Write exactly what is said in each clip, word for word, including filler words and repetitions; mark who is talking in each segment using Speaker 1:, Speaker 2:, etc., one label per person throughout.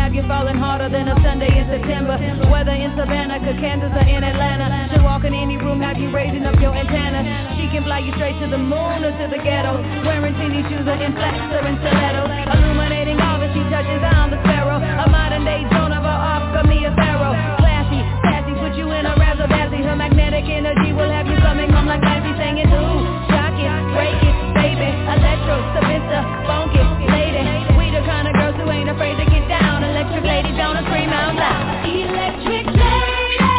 Speaker 1: have you falling harder than a Sunday in September. Whether in Savannah, Kansas, or in Atlanta, she'll walk in any room, have you raising up your antenna. She can fly you straight to the moon or to the ghetto, wearing teeny shoes or in flats or in stilettos, illuminating all that she touches on the sparrow. A modern day Joan of Arc, or Mia Farrow. Classy, sassy, put you in a razzle dazzle. Her magnetic energy will have you coming home like Lassie, singing, ooh, shock it, break it, baby. Electro, Savista, funky, lady. We the kind of girls who ain't afraid to get down. Electric lady, don't scream out loud. Electric lady.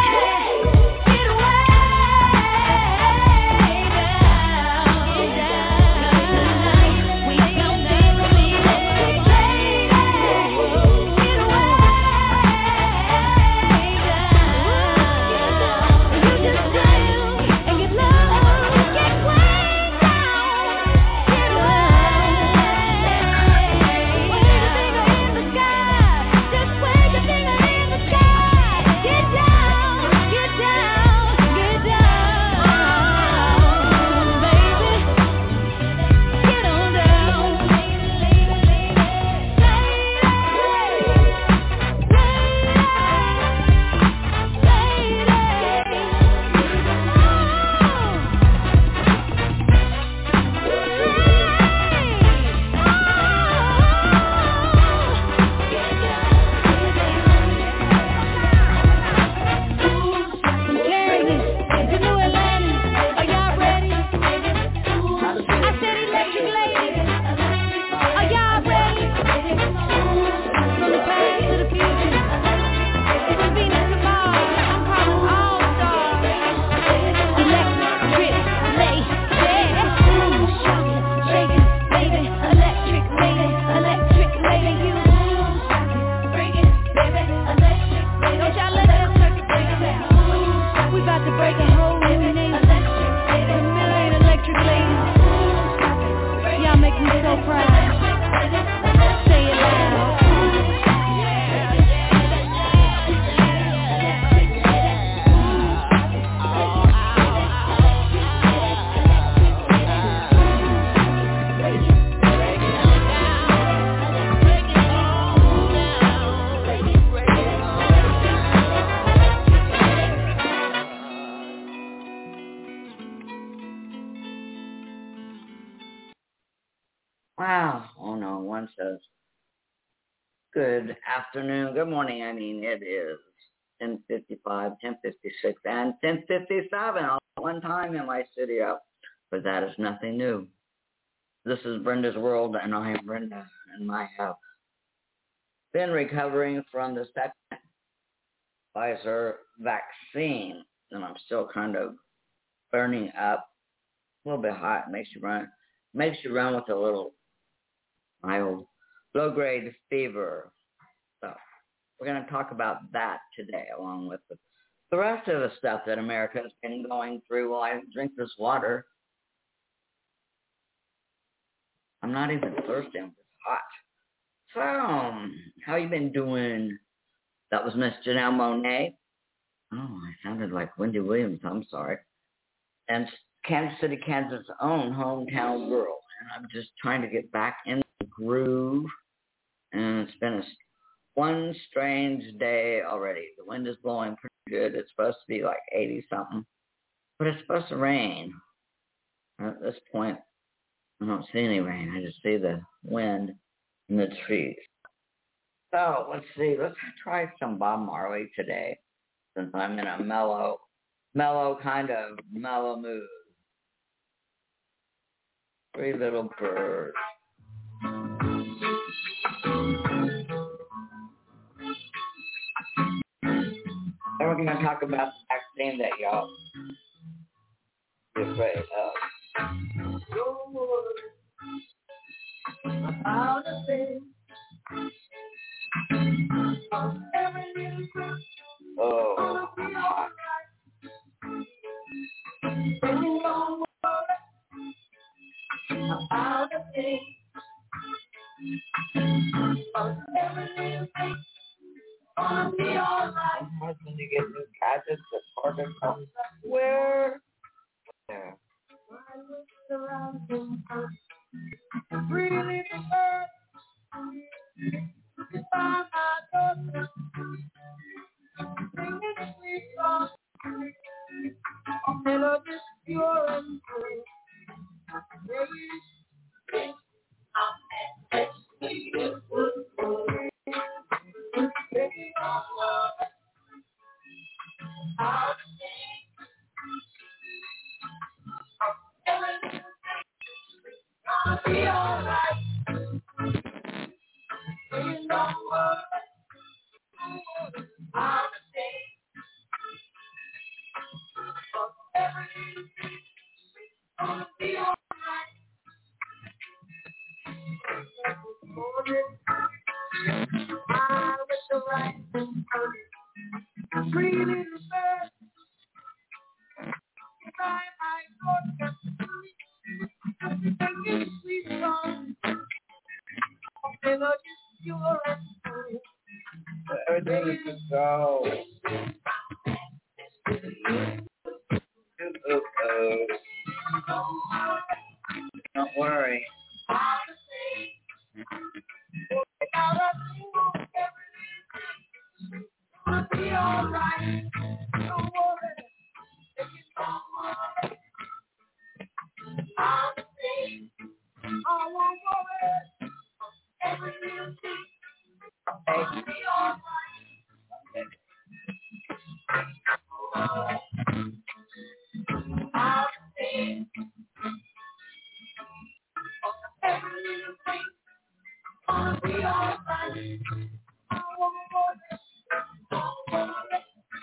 Speaker 2: Wow. Oh, no, one says, good afternoon, good morning. I mean, it is ten fifty-five, ten fifty-six, and ten fifty-seven all at one time in my studio, but that is nothing new. This is Brenda's World, and I am Brenda, and I have been recovering from the second Pfizer vaccine, and I'm still kind of burning up, a little bit hot, makes you run, makes you run with a little mild low-grade fever. So we're going to talk about that today, along with the, the rest of the stuff that America has been going through while I drink this water. I'm not even thirsty. I'm just hot. So, um, how you been doing? That was Miss Janelle Monáe. Oh, I sounded like Wendy Williams. I'm sorry. And Kansas City, Kansas' own hometown girl. And I'm just trying to get back in the groove. And it's been a, one strange day already. The wind is blowing pretty good. It's supposed to be like eighty-something. But it's supposed to rain. At this point, I don't see any rain. I just see the wind in the trees. So let's see. Let's try some Bob Marley today, since I'm in a mellow, mellow kind of mellow mood. Three little birds. And we're going to talk about the vaccine that y'all are afraid of. About a thing. Oh, I'm hot. About a thing. Gonna be all right. Sometimes when you get new gadgets, it's hard to come. Where? There. Really prefer. If I'm not
Speaker 1: love is pure and true. Be all right. You know what? I'll stay. Everything gonna be all right. I wish the right free little bird. I I thought that sweet song. And I just pure and true.
Speaker 3: Everything is just go. Don't worry.
Speaker 1: Be all right. Don't worry. I'll stay. I won't worry. Everything will be all right. I'll stay. Everything will be all right. I won't worry. Don't worry.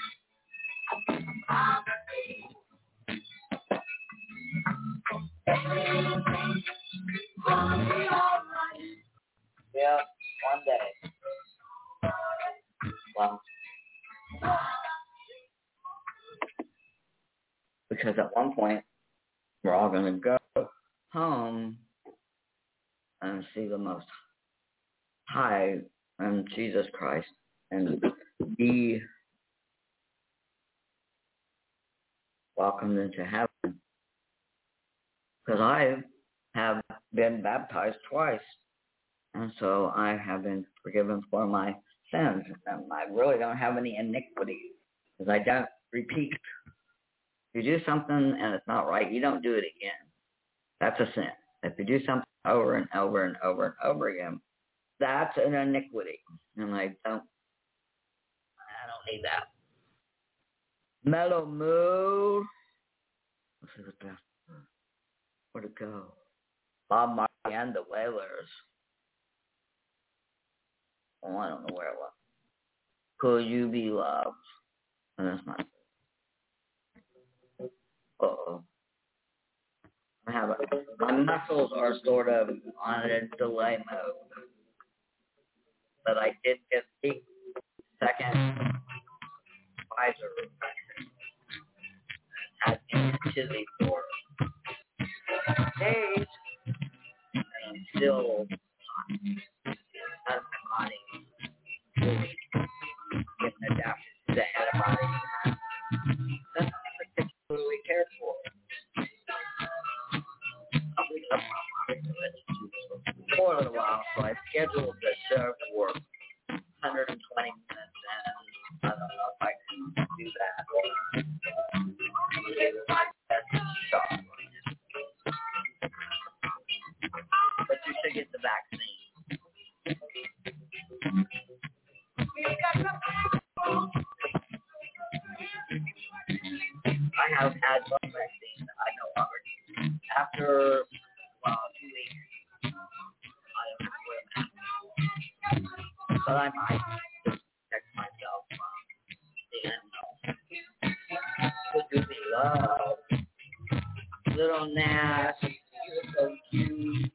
Speaker 1: I'll stay. Everything will be all right.
Speaker 3: Yeah, one day. Well, because at one point, we're all going to go home and see the Most High and Jesus Christ and be welcomed into heaven. Because I have been baptized twice, and so I have been forgiven for my sins, and I really don't have any iniquities, because I don't repeat. If you do something and it's not right, you don't do it again. That's a sin. If you do something over and over and over and over again, that's an iniquity, and I don't, I don't need that. Mellow Moo. Let's see what's that. Where'd it go? Bob Marley and the Wailers. Oh, I don't know where it was. Could You Be Loved? And that's not. Uh-oh. I have a, my muscles are sort of on a delay mode. But I did get the second Pfizer vaccine. Had me chilly for days. And I'm still hot. My body fully getting adapted to the antibiotics. That's not particularly cared for. For a little while, so I scheduled the show for one hundred twenty minutes, and I don't know if I can do that. That's shot. But you should get the vaccine. I have had one vaccine that I know already. After, well, two weeks, I don't wear a mask. But I might protect myself from the unknown. Could you be loved? Little Nash, you're so cute.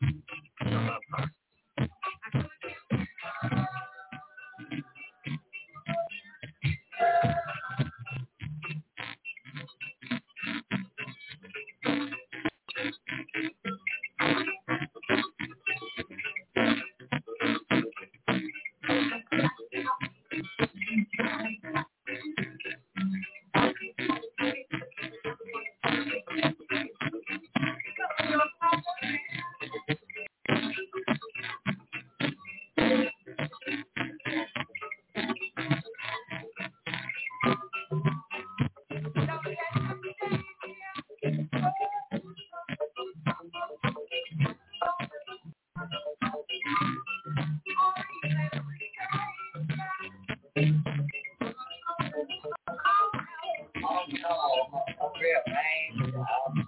Speaker 2: Oh no, a real rain.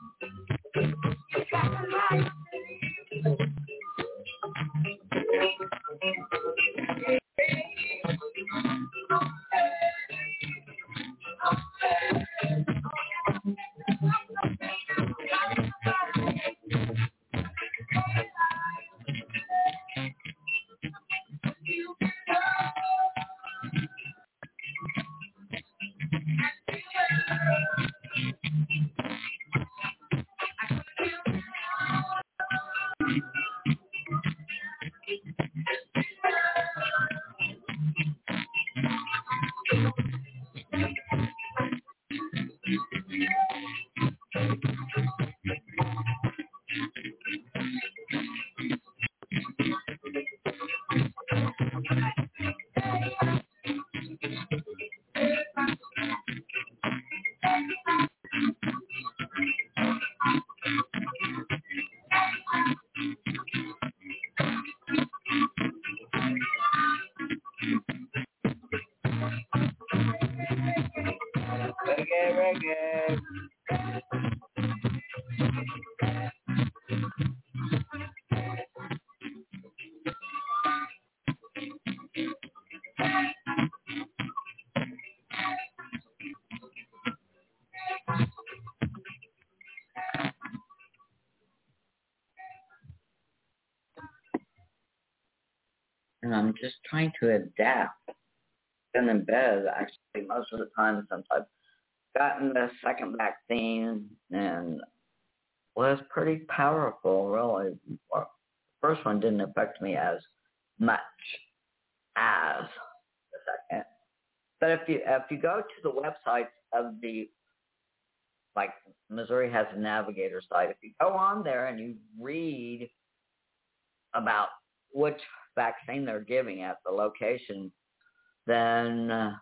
Speaker 2: Reggae, reggae. And I'm just trying to adapt. Been in bed actually most of the time since I've gotten the second vaccine, and was pretty powerful, really. The first one didn't affect me as much as the second. But if you if you go to the websites of the, like Missouri has a navigator site, if you go on there and you read about which vaccine they're giving at the location, then uh,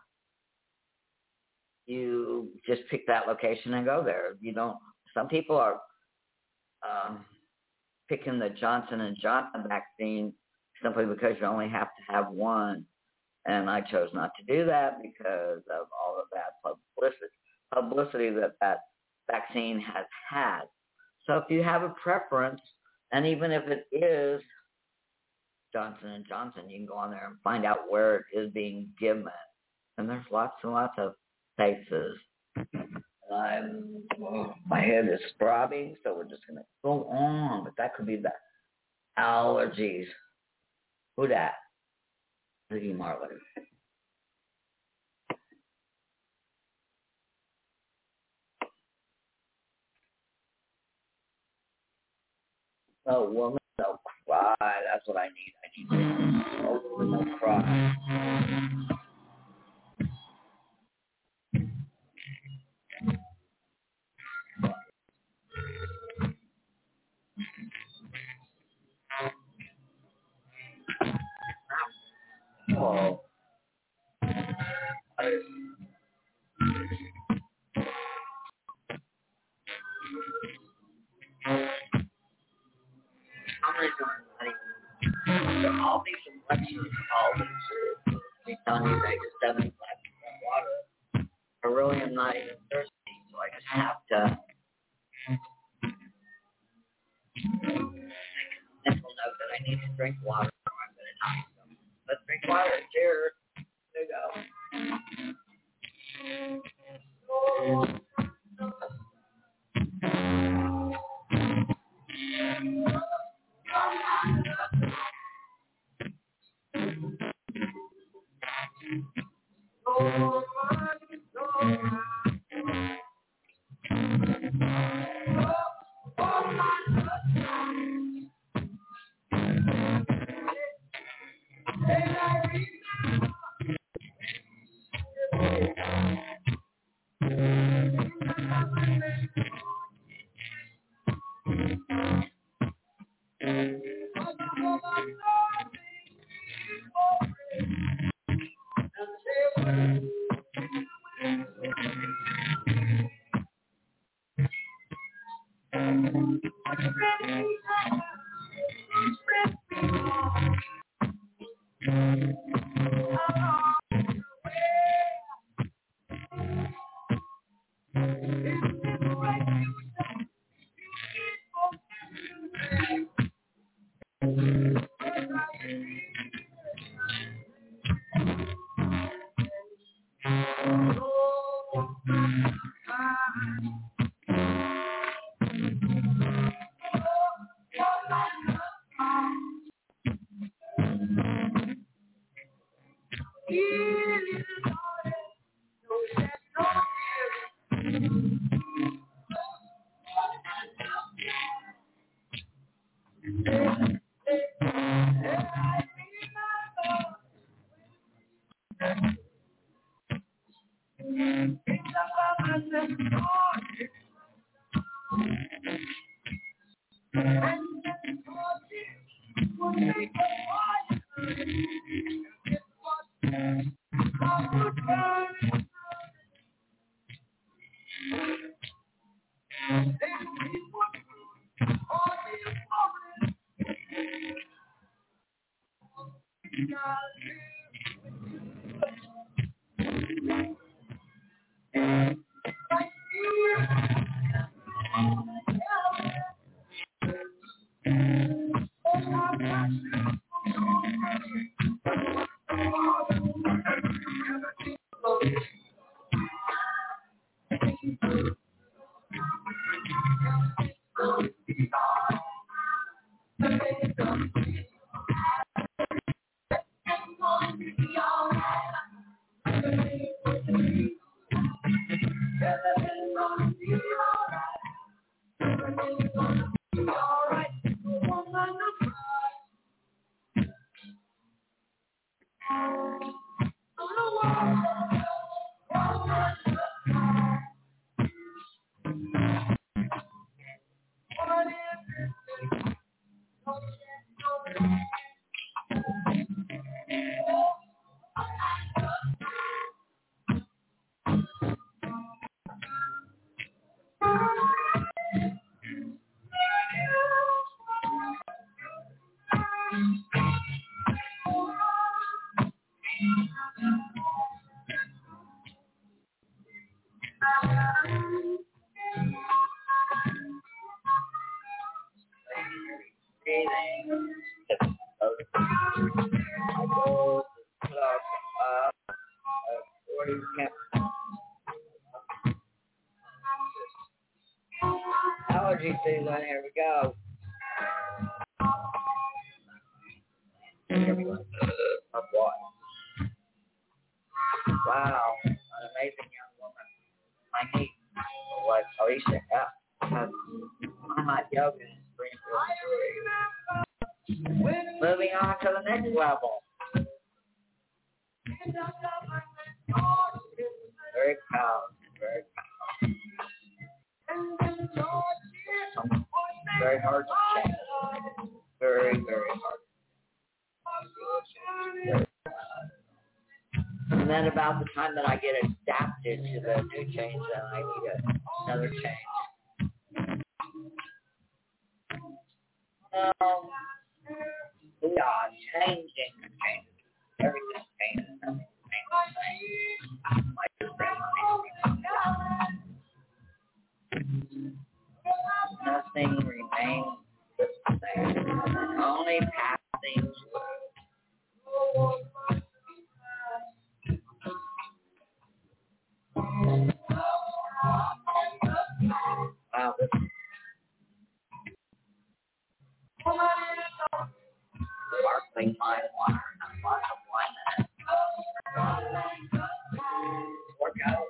Speaker 2: you just pick that location and go there. You don't. Some people are um, picking the Johnson and Johnson vaccine simply because you only have to have one, and I chose not to do that because of all of that publicity, publicity that that vaccine has had. So if you have a preference, and even if it is Johnson and Johnson, you can go on there and find out where it is being given. And there's lots and lots of places. I'm, oh, my head is throbbing, so we're just going to go on. But that could be the allergies. Who that? Ziggy Marley. Oh, woman, don't cry. That's what I need. I need to oh, woman, don't cry. Oh. I, I'm really doing all these lectures, all these, they tell me they just seventy black water. I really am not even thirsty, so I just have to mental note that I need to drink water or I'm going to die. So let's drink water. Cheers. There you go. Allergy season, here we go. Here we go. Of what? Wow, an amazing young woman. My niece, like Alicia, yeah, has one of my yoga in Springfield. Moving on to the next level. Very proud, very proud. Very hard to change. Very, very hard. And then about the time that I get adapted to the new change, then I need another change. Um, we are changing and changing. Everything's changing. Nothing's changing. Nothing remains the same. Only passing. Wow, this sparkling fine water, a lot of one minute. Work out.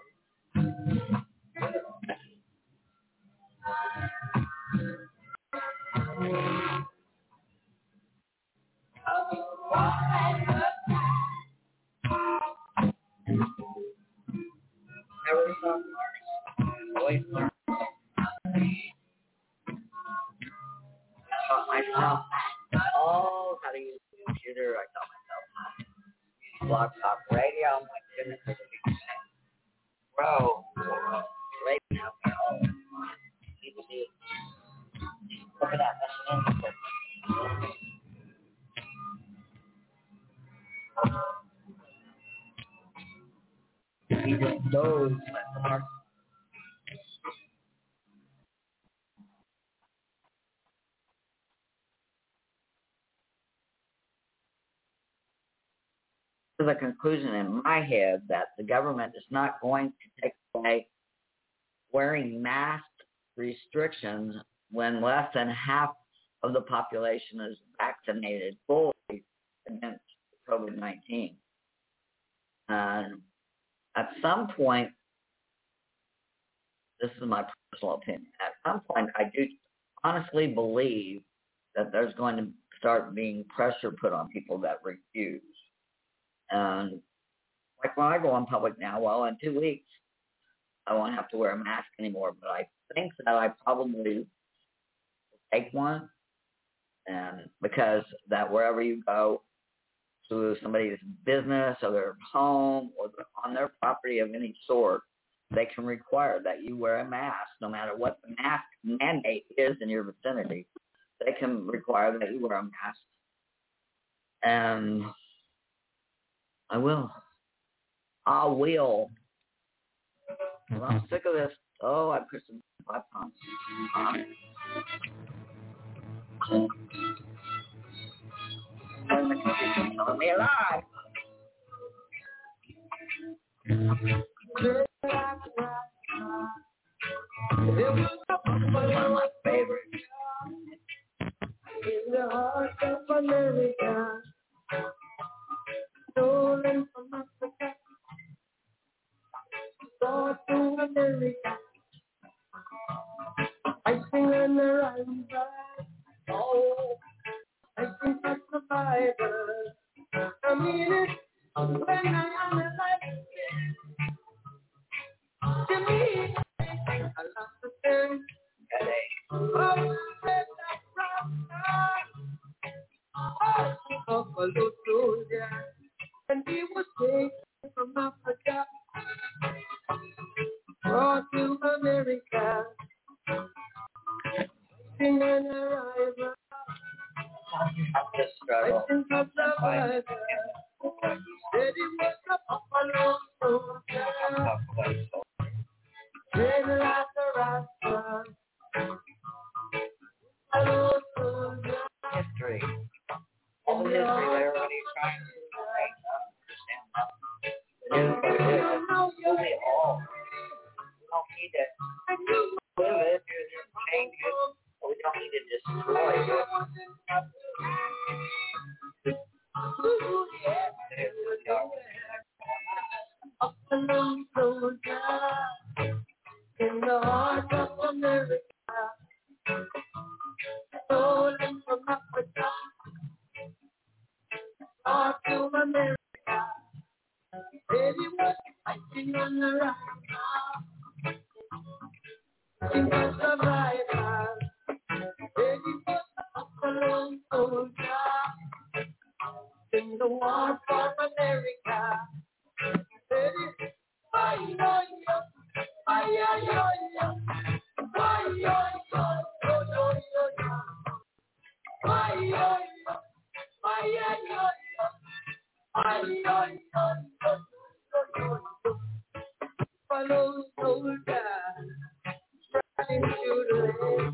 Speaker 2: Never stop learning. Always learn. Taught myself all how to use the computer. I taught myself blog talk radio. My goodness, it's a big thing. Bro, right now, oh, people do. Look at that machine. He just knows my heart. to the conclusion in my head that the government is not going to take away wearing mask restrictions when less than half of the population is vaccinated fully against COVID nineteen. And at some point, this is my personal opinion, at some point I do honestly believe that there's going to start being pressure put on people that refuse. And like when I go in public now, well, in two weeks, I won't have to wear a mask anymore, but I think that I probably will take one. And because that wherever you go to somebody's business or their home or on their property of any sort, they can require that you wear a mask no matter what the mask mandate is in your vicinity. They can require that you wear a mask. And I will. I will. Well, I'm sick of this. Oh, I put some five pounds on it. Telling me alive. One of my favorites. In the heart of America, stolen from Africa, brought to America. I sing on the rising tide. Oh, I sing for survivors. I mean it when I am alive. To me, I love to sing. Oh, let that rock. Oh, Buffalo Soldier. And he was taken from Africa, brought to America. Sing an arrival. I think of the survivor. Said he was a Buffalo Soldier. Trained like a Rasta. Buffalo Soldier. History. All the history that everybody's trying to understand. It is what it is. Only all. We don't need to live it, change it, but we don't need to destroy it. Buffalo Soldier in the heart of America, stolen from Africa, brought to America. Baby was fighting on the right now. She was a survivor. Baby was a Buffalo Soldier in the war for America. Baby, why, yo, yo, why, yo, yo, yo, why, yo, yo, yo, yo, yo, yo, why, yo, yo, why, yo, yo, yo, why, yo, yo, yo, yo, yo, Buffalo Soldier, riding through the land,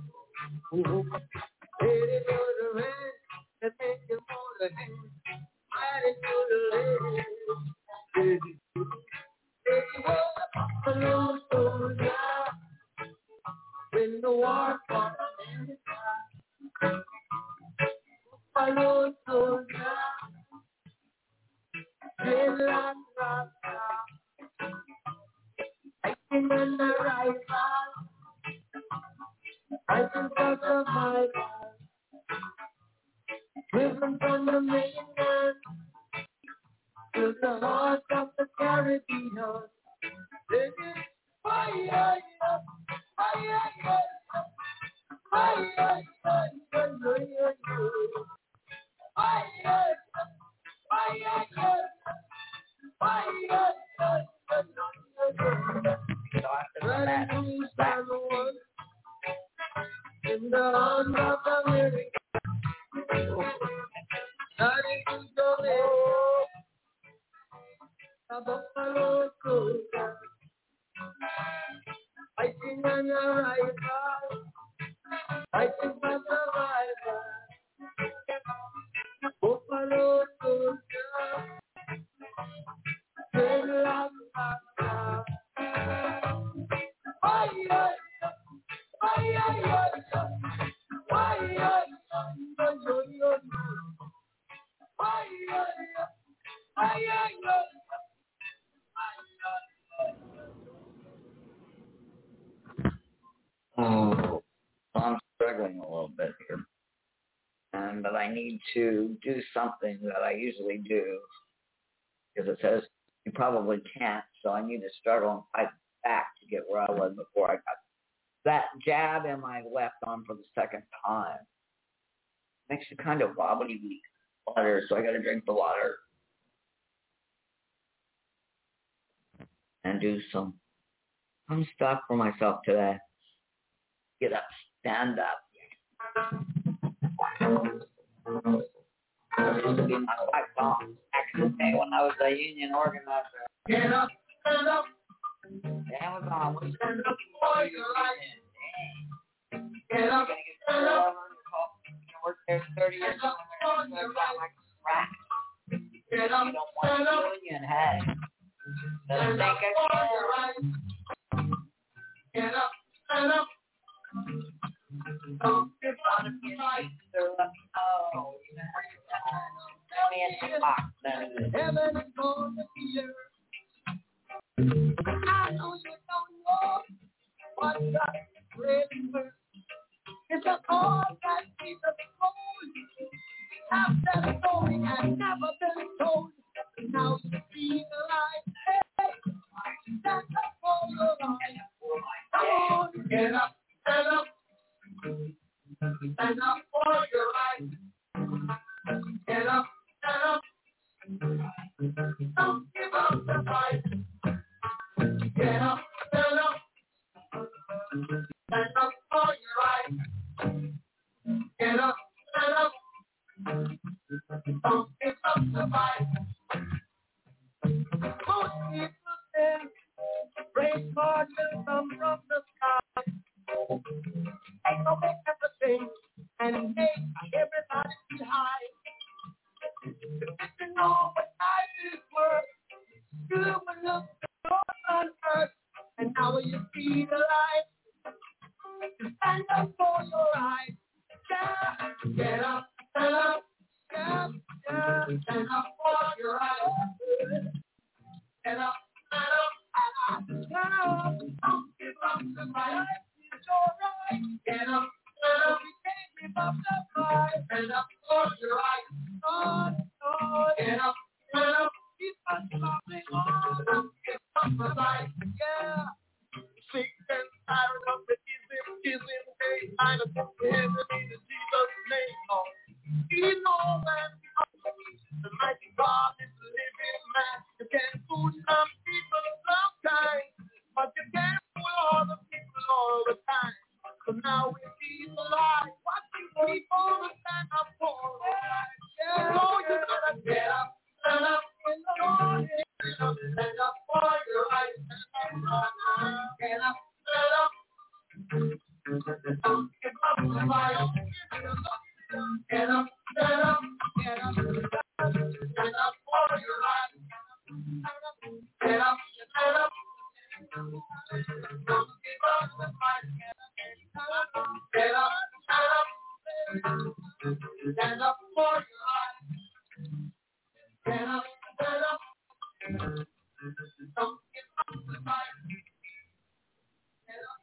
Speaker 2: ready for the rain, to take you for the hand, riding through the land. Baby, baby was a Buffalo Soldier in the war for America. Buffalo Soldier, trained like a Rasta. I sing on the right side. I sing for survivors. Driven from the mainland to the heart of the Caribbean. Singing, why, yeah, yeah, why, yeah, yeah, why, yeah, yeah, yeah, yeah, yeah, why, yeah, why, yeah, yeah, why, yeah, yeah, yeah, yeah. Running to San Juan in the heart of America. Starting to go in. A Buffalo Soldier, fighting on the rival, fighting for survivor. Buffalo Soldier, Oh, I'm struggling a little bit here. Um, but I need to do something that I usually do because it says you probably can't, so I need to struggle and fight back to get where I was before I got that jab in my left arm for the second time. Makes you kind of wobbly weak. Water, so I got to drink the water and do some some stuff for myself today. Get up, stand up. That used to be my life song back in the day when I was a union organizer. Get up, stand up. Amazon, what are you looking for? You're right. Get up, stand up. I worked there thirty years ago. I got my crack. You don't want a union, hey. Doesn't think I can. Get up, stand up. Don't give out of your life, so let me know. Tell me in the box, then. Heaven is going to be yours. I know you don't know what God really hurts. It's a call that Jesus told you. After the story has never been told. Now you see the light. Hey, stand up for your life. Come on, get up, stand up. Stand up for your life. Get up, stand up. Don't give up the fight. Get up, stand up. Stand up for your life. Get up, stand up. Don't give up the fight. Most people say, praise God will come from the sky. Ain't no make everything and make everybody feel high. If you know what life is worth, you will look on earth, and now you see the light. Stand up for your right. Yeah, get up, stand up. Yeah, yeah, stand up for your right. Get up, stand up, stand up. Don't give up the fight. It's all right. Get up, stand up. We can't give up the fight. Stand up for your right. On, on. Get up, stand up. Keep on stopping on. Don't give up the fight. Yeah. Sick and tired of the ism, ism, hey, I don't think the heaven in Jesus' name. Oh, you know when the mighty God is the living man. You can fool some people sometimes, but you can't fool all the people all the time. So now we see the light. What you people to stand up for? Yeah, so you gotta get up, stand up in the morning. Stand up, stand up for your right. Get up, stand up. Don't give up the fight. Get up, stand up. Get up, stand up for your right. Get up, stand up. Don't give up the fight. Get up, stand up. Stand up for your right. Get up, stand up. Don't give up the fight. Get up.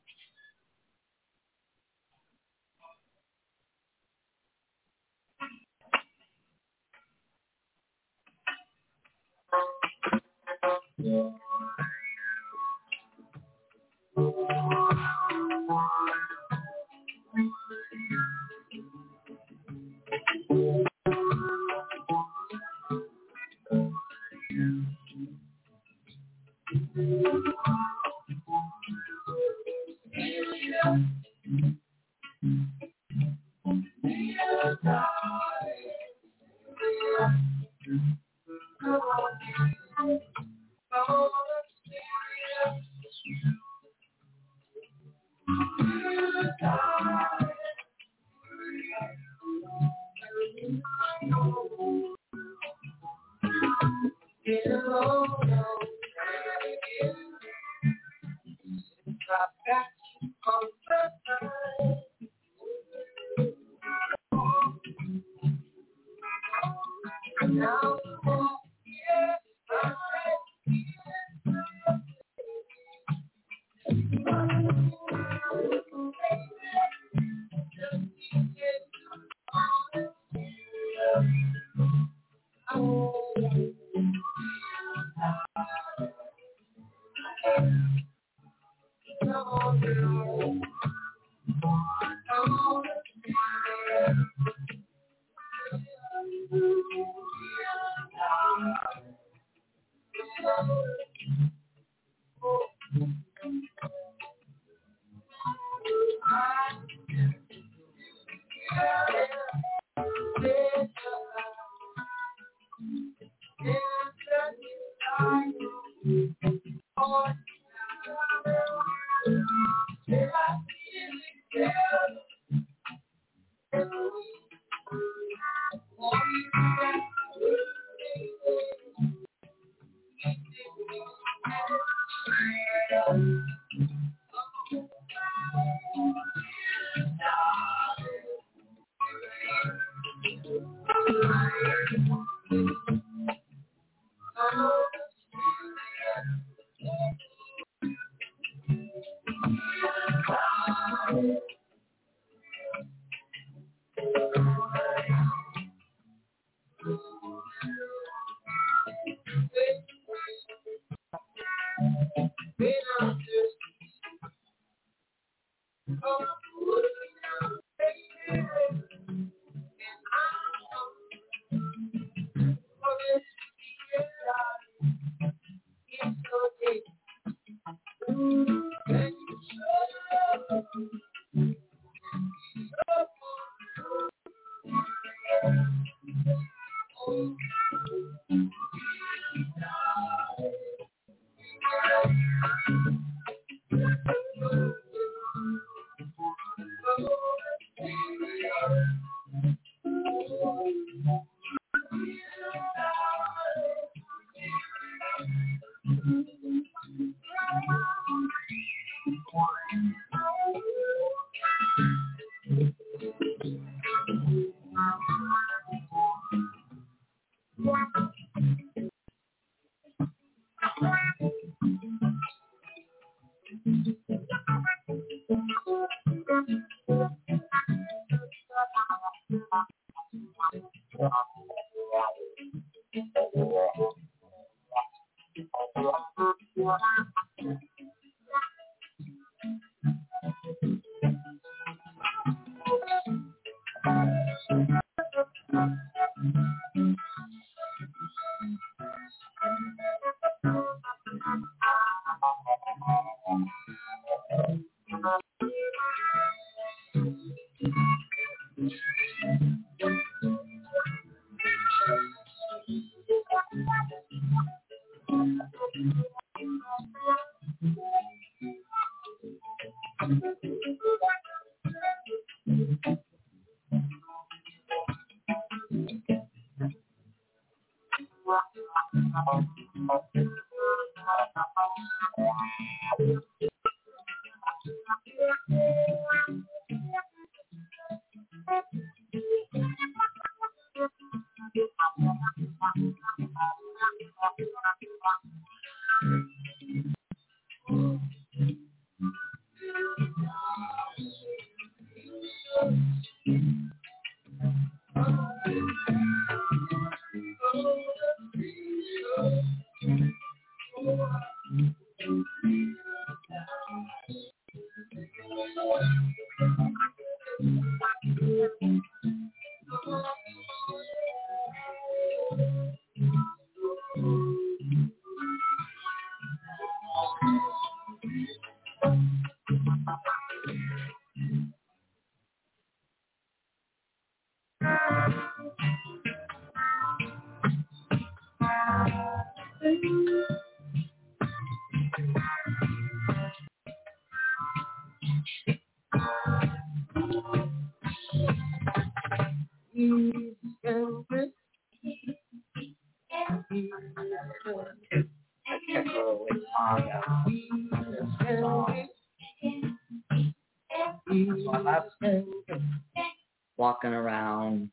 Speaker 3: Walking around,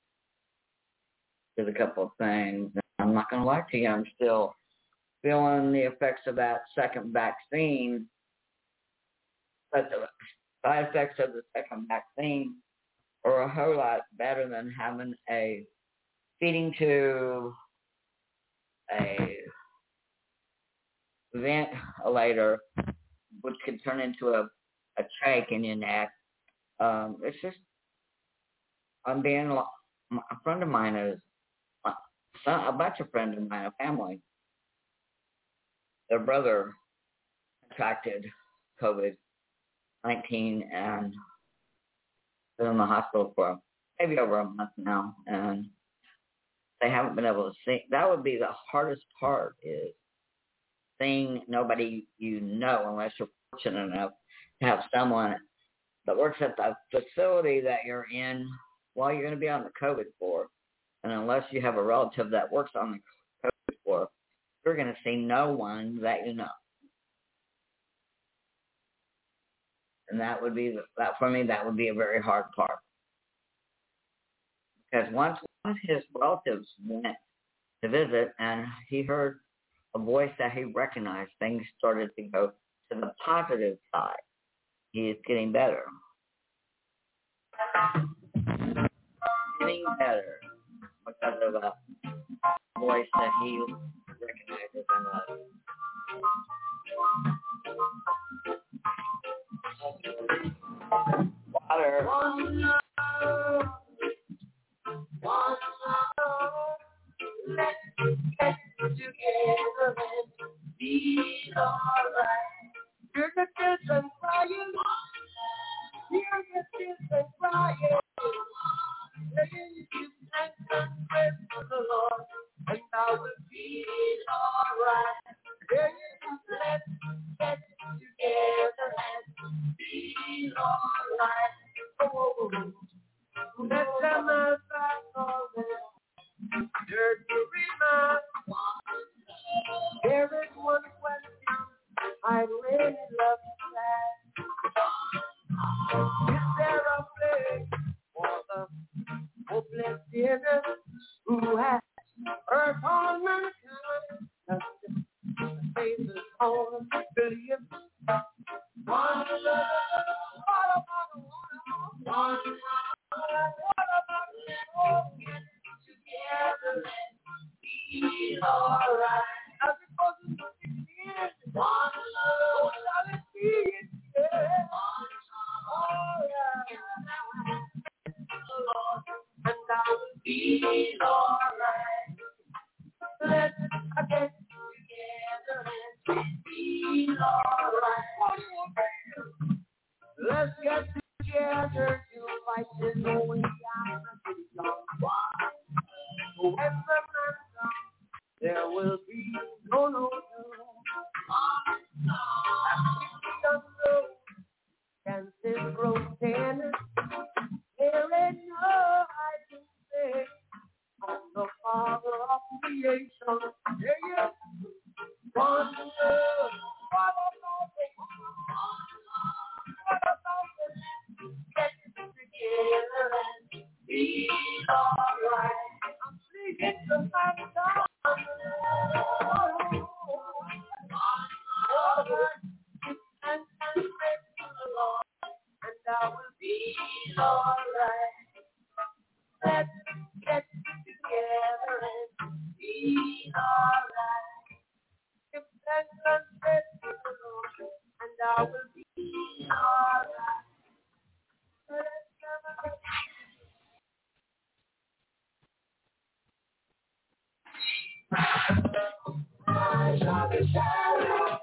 Speaker 3: did a couple of things. I'm not going to lie to you, I'm still feeling the effects of that second vaccine, but the side effects of the second vaccine are a whole lot better than having a feeding tube, a ventilator, which could turn into a, a trach in your neck. Um, it's just, I'm being, a friend of mine is, a bunch of friends of mine, a family, their brother contracted COVID nineteen and been in the hospital for maybe over a month now, and they haven't been able to see. That would be the hardest part, is
Speaker 2: seen nobody you know unless you're fortunate enough to have someone that works at the facility that you're in while you're going to be on the COVID floor. And unless you have a relative that works on the COVID floor, you're going to see no one that you know. And that would be, that for me, that would be a very hard part. Because once one of his relatives went to visit and he heard a voice that he recognized, things started to go to the positive side. He is getting better. Getting better because of a voice that he recognizes and loves. Water. One love, one love, let's get together and be alright. Hear the kids and crying, hear the kids and crying. Praise you and praise the Lord, and I will be alright. Let's get together and be alright. Oh, let them have all them. Dirty river. There is one question I'd really love to ask. Is there a place for the hopeless sinner who has hurt all mankind? The faces on the billion. One love, what about one love? One love, what about let's get together and be alright. As it goes in the beginning, one love, shall it be it? Yeah. Oh yeah. Lord, and I will be alright. Let's get together and be alright. Let's get together to fight this going down the city. When the man comes, there will be no no no. As we don't know, dances grow tender. There ain't no hiding place on the Father of creation. Yeah, yeah. One love, what about it? What about it? Get together and be alright. I'm singing the man down. And and pray to the Lord, and I will be alright. Let's get together and be alright. Give thanks and pray to the Lord, and I will be alright. I shall be shouting.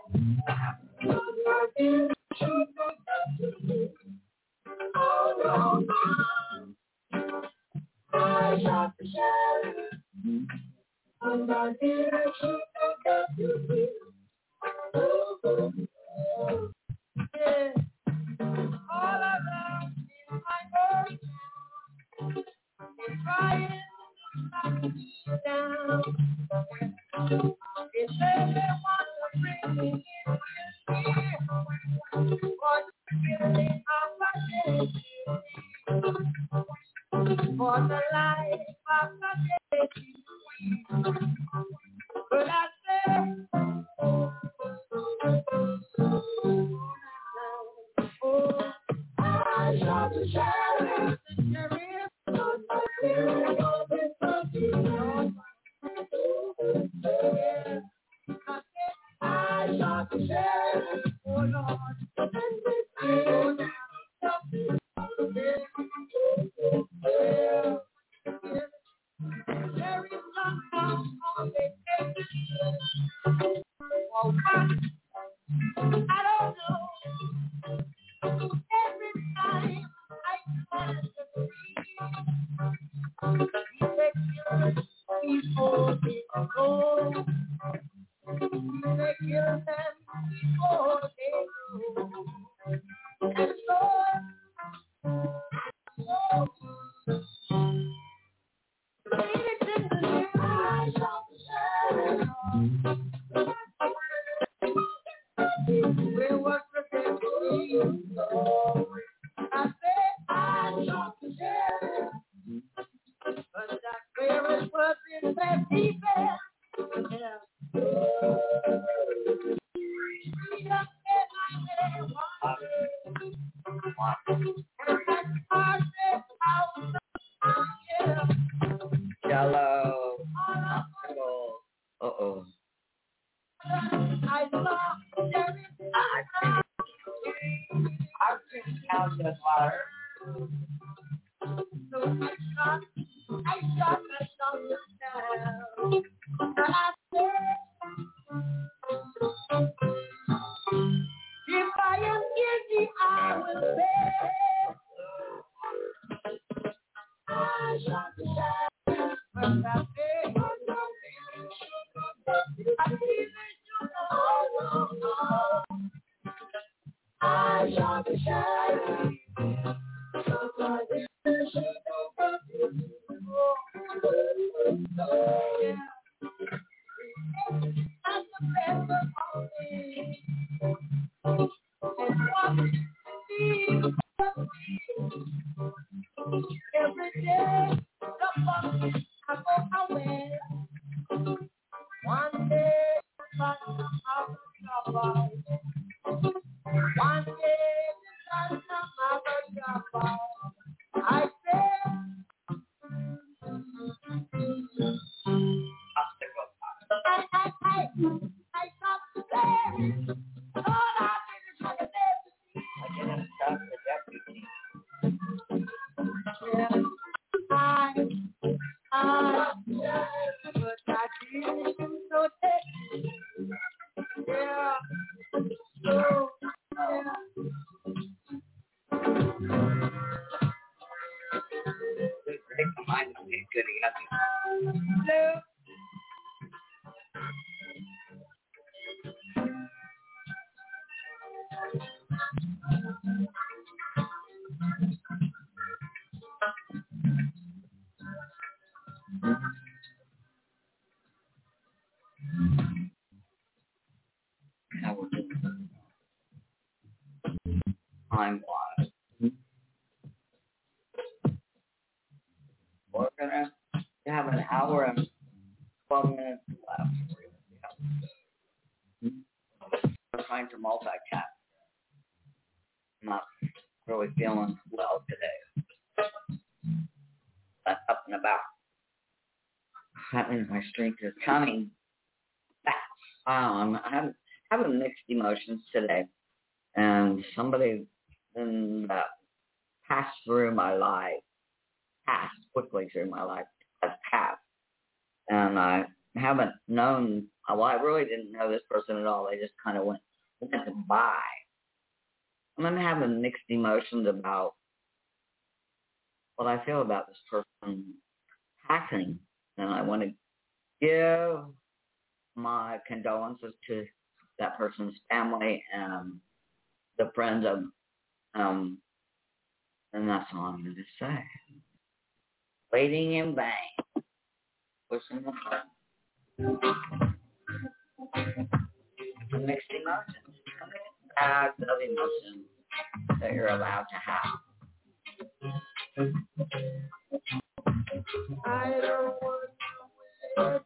Speaker 2: Oh no, I shall be shouting. And I hear you that you feel. Oh, oh, oh. Yeah. All around in my earth is trying to knock me down. They say they want to bring me in here, but really I'm not for the life of the day. But I say, oh, I shall be shouting. There is no fear of this country. I shall be shouting. Oh Lord, and this is there is none on the oh, I don't know. Every time I pass the tree, he takes care before we go. He takes care
Speaker 4: Where was the destiny? I said I shot the sheriff, but that clearance was in that deep end. Yeah.
Speaker 2: Jello. Popsicle. Uh-oh.
Speaker 4: I love Jerry.
Speaker 2: I just counted water.
Speaker 4: So I shot, I shot, I shot down. And I said, if I am guilty, I will pay. I shot the sheriff, but I said, I didn't know. I shot the sheriff. Every day, the fuck I go away. One day, I come out of trouble. One day, I come out of trouble. I said, I, I, I, I got to say, Lord, I didn't try to live.
Speaker 2: I didn't stop the deputy.
Speaker 4: Yeah, I, I, but I didn't so take. Yeah, so, yeah.
Speaker 2: Good break the mind of me. Good together.
Speaker 4: Yeah.
Speaker 2: How we're doing. Time wise. We're gonna have an hour and twelve minutes left. We're trying to multitask. I'm not really feeling well today. But up and about. That means my strength is coming back. Um, I have having mixed emotions today, and somebody in that passed through my life, passed quickly through my life, has passed, and I haven't known. Well, I really didn't know this person at all. They just kind of went went by. I'm having mixed emotions about what I feel about this person passing, and I want to give my condolences to that person's family and the friends of, um, and that's all I'm going to say. Waiting in vain. Wishing the fun. Mixed emotions. Bags of emotions that you're allowed to have.
Speaker 4: I don't want to wait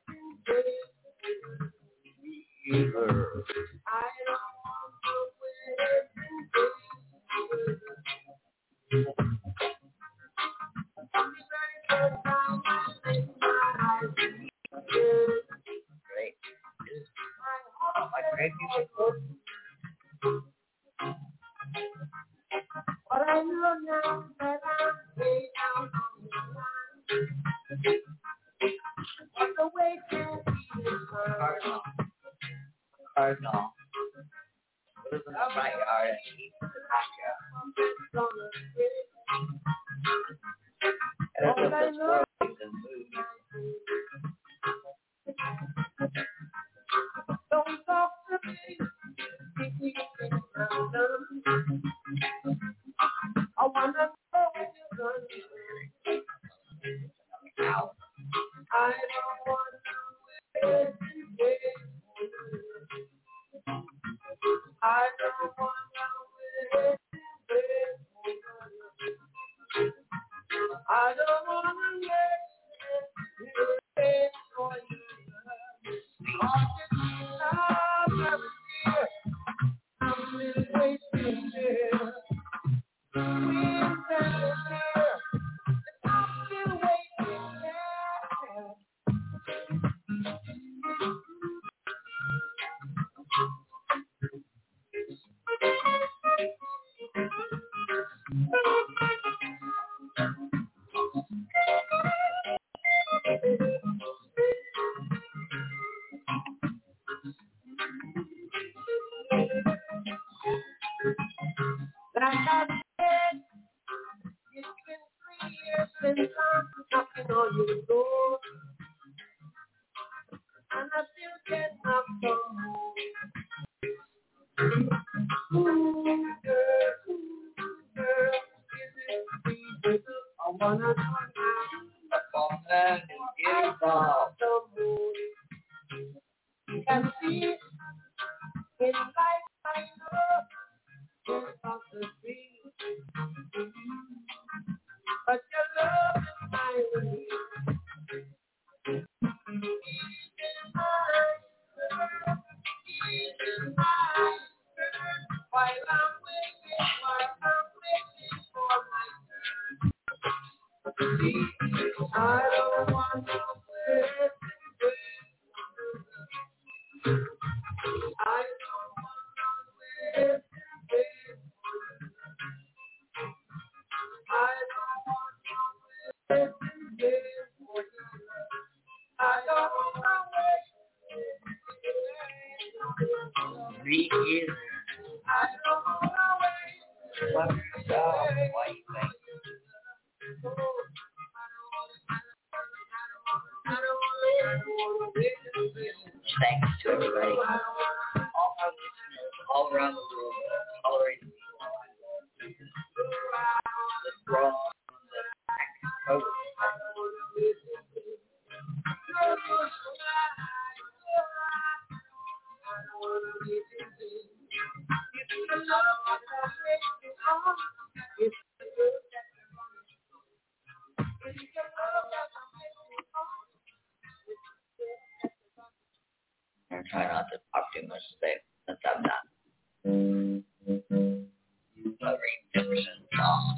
Speaker 2: Either.
Speaker 4: I don't want to wait
Speaker 2: Great. My great people.
Speaker 4: But I know now that I'm way down on the line. But the way can't be this hard.
Speaker 2: Cardinal. Cardinal. Lives in the front yard and eats in the patio. And it's just a squirrel eats and food.
Speaker 4: Don't talk to me. Keep me thinking I'm done. I wanna know when you're done.
Speaker 2: Ow.
Speaker 4: I don't want to wait and wait. I don't wanna wait, wait for you. I don't wanna wait, wait for you. I'm every year. I'm still waiting here. We're standing here. I'm still waiting here. Like I said, it's been three years since I'm knocking on your door, and I still can't knock no more. Ooh, girl, ooh, girl, is it feasible? I wanna know now.
Speaker 2: Come on and get involved.
Speaker 4: You can see it in life, I know. It's not the dream, but your love is my relief. While I'm waiting, while I'm waiting for my turn. I don't want to wait, wait. I don't want to wait, wait. I don't want to wait, wait for you. I don't want to wait, wait.
Speaker 2: Be easy.
Speaker 4: I don't want to wait.
Speaker 2: Love yourself. Why you think? Thanks to everybody. All my listeners all around the world tolerating the wrong, the COVID. I'm trying not to talk too much today since I'm done. I'll read Jefferson songs.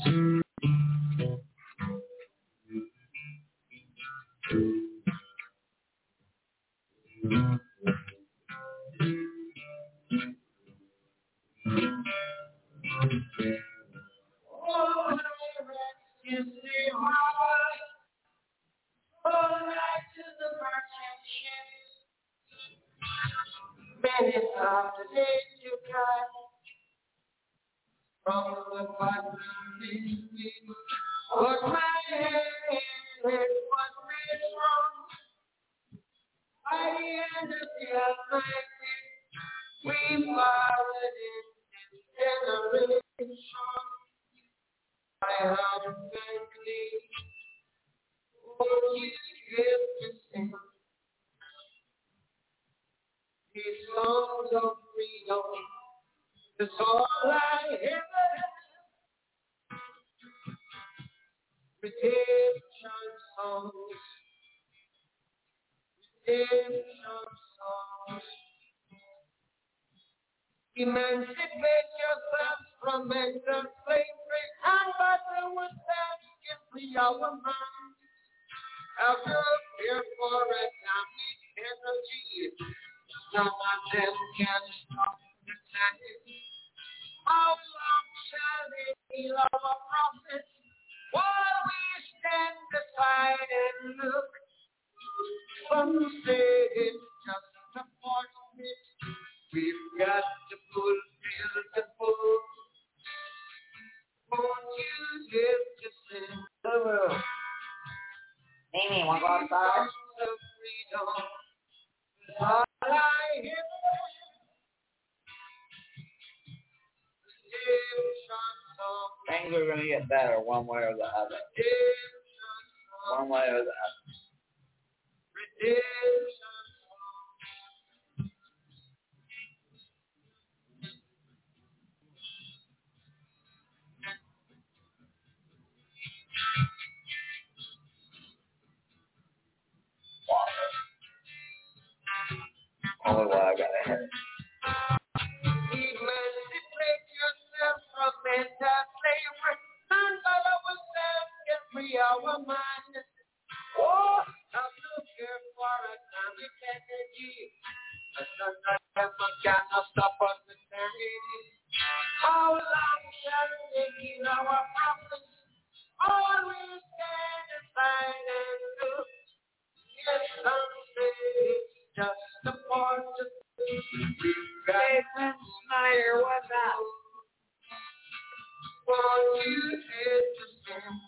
Speaker 4: Many times a day you cry from the bottom of me. But my hand was made strong. By the end of the Atlantic, we followed it in generation. I have been clean. Oh, you give to sing. These songs of freedom is all I ever have. Redemption songs, redemption songs. Emancipate yourself from mental slavery and battle with that give free our minds. Have your fear for atomic energy. None of them can stop the time. How long shall they heal our prophets while we stand aside and look? Some say it's just a fortune. We've got to fulfill the book. Won't you give to sing the world?
Speaker 2: Mimi, want to go outside?
Speaker 4: All I hear.
Speaker 2: Things are going to get better one way or the other. One way or the other.
Speaker 4: your mind. Oh, I'm looking for a time energy. I'm gonna stop understanding. How long shall we keep our promise? Always stand aside and look. Yes, some say it's just a part of Nathan Snyder was out. Want you head to stand.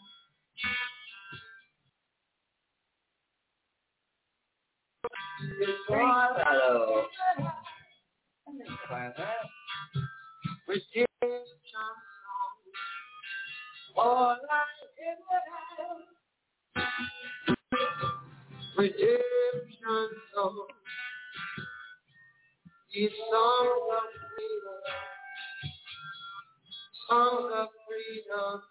Speaker 3: Hello.
Speaker 4: Redemption song, all I ever have. Redemption song, these songs of freedom, songs of freedom.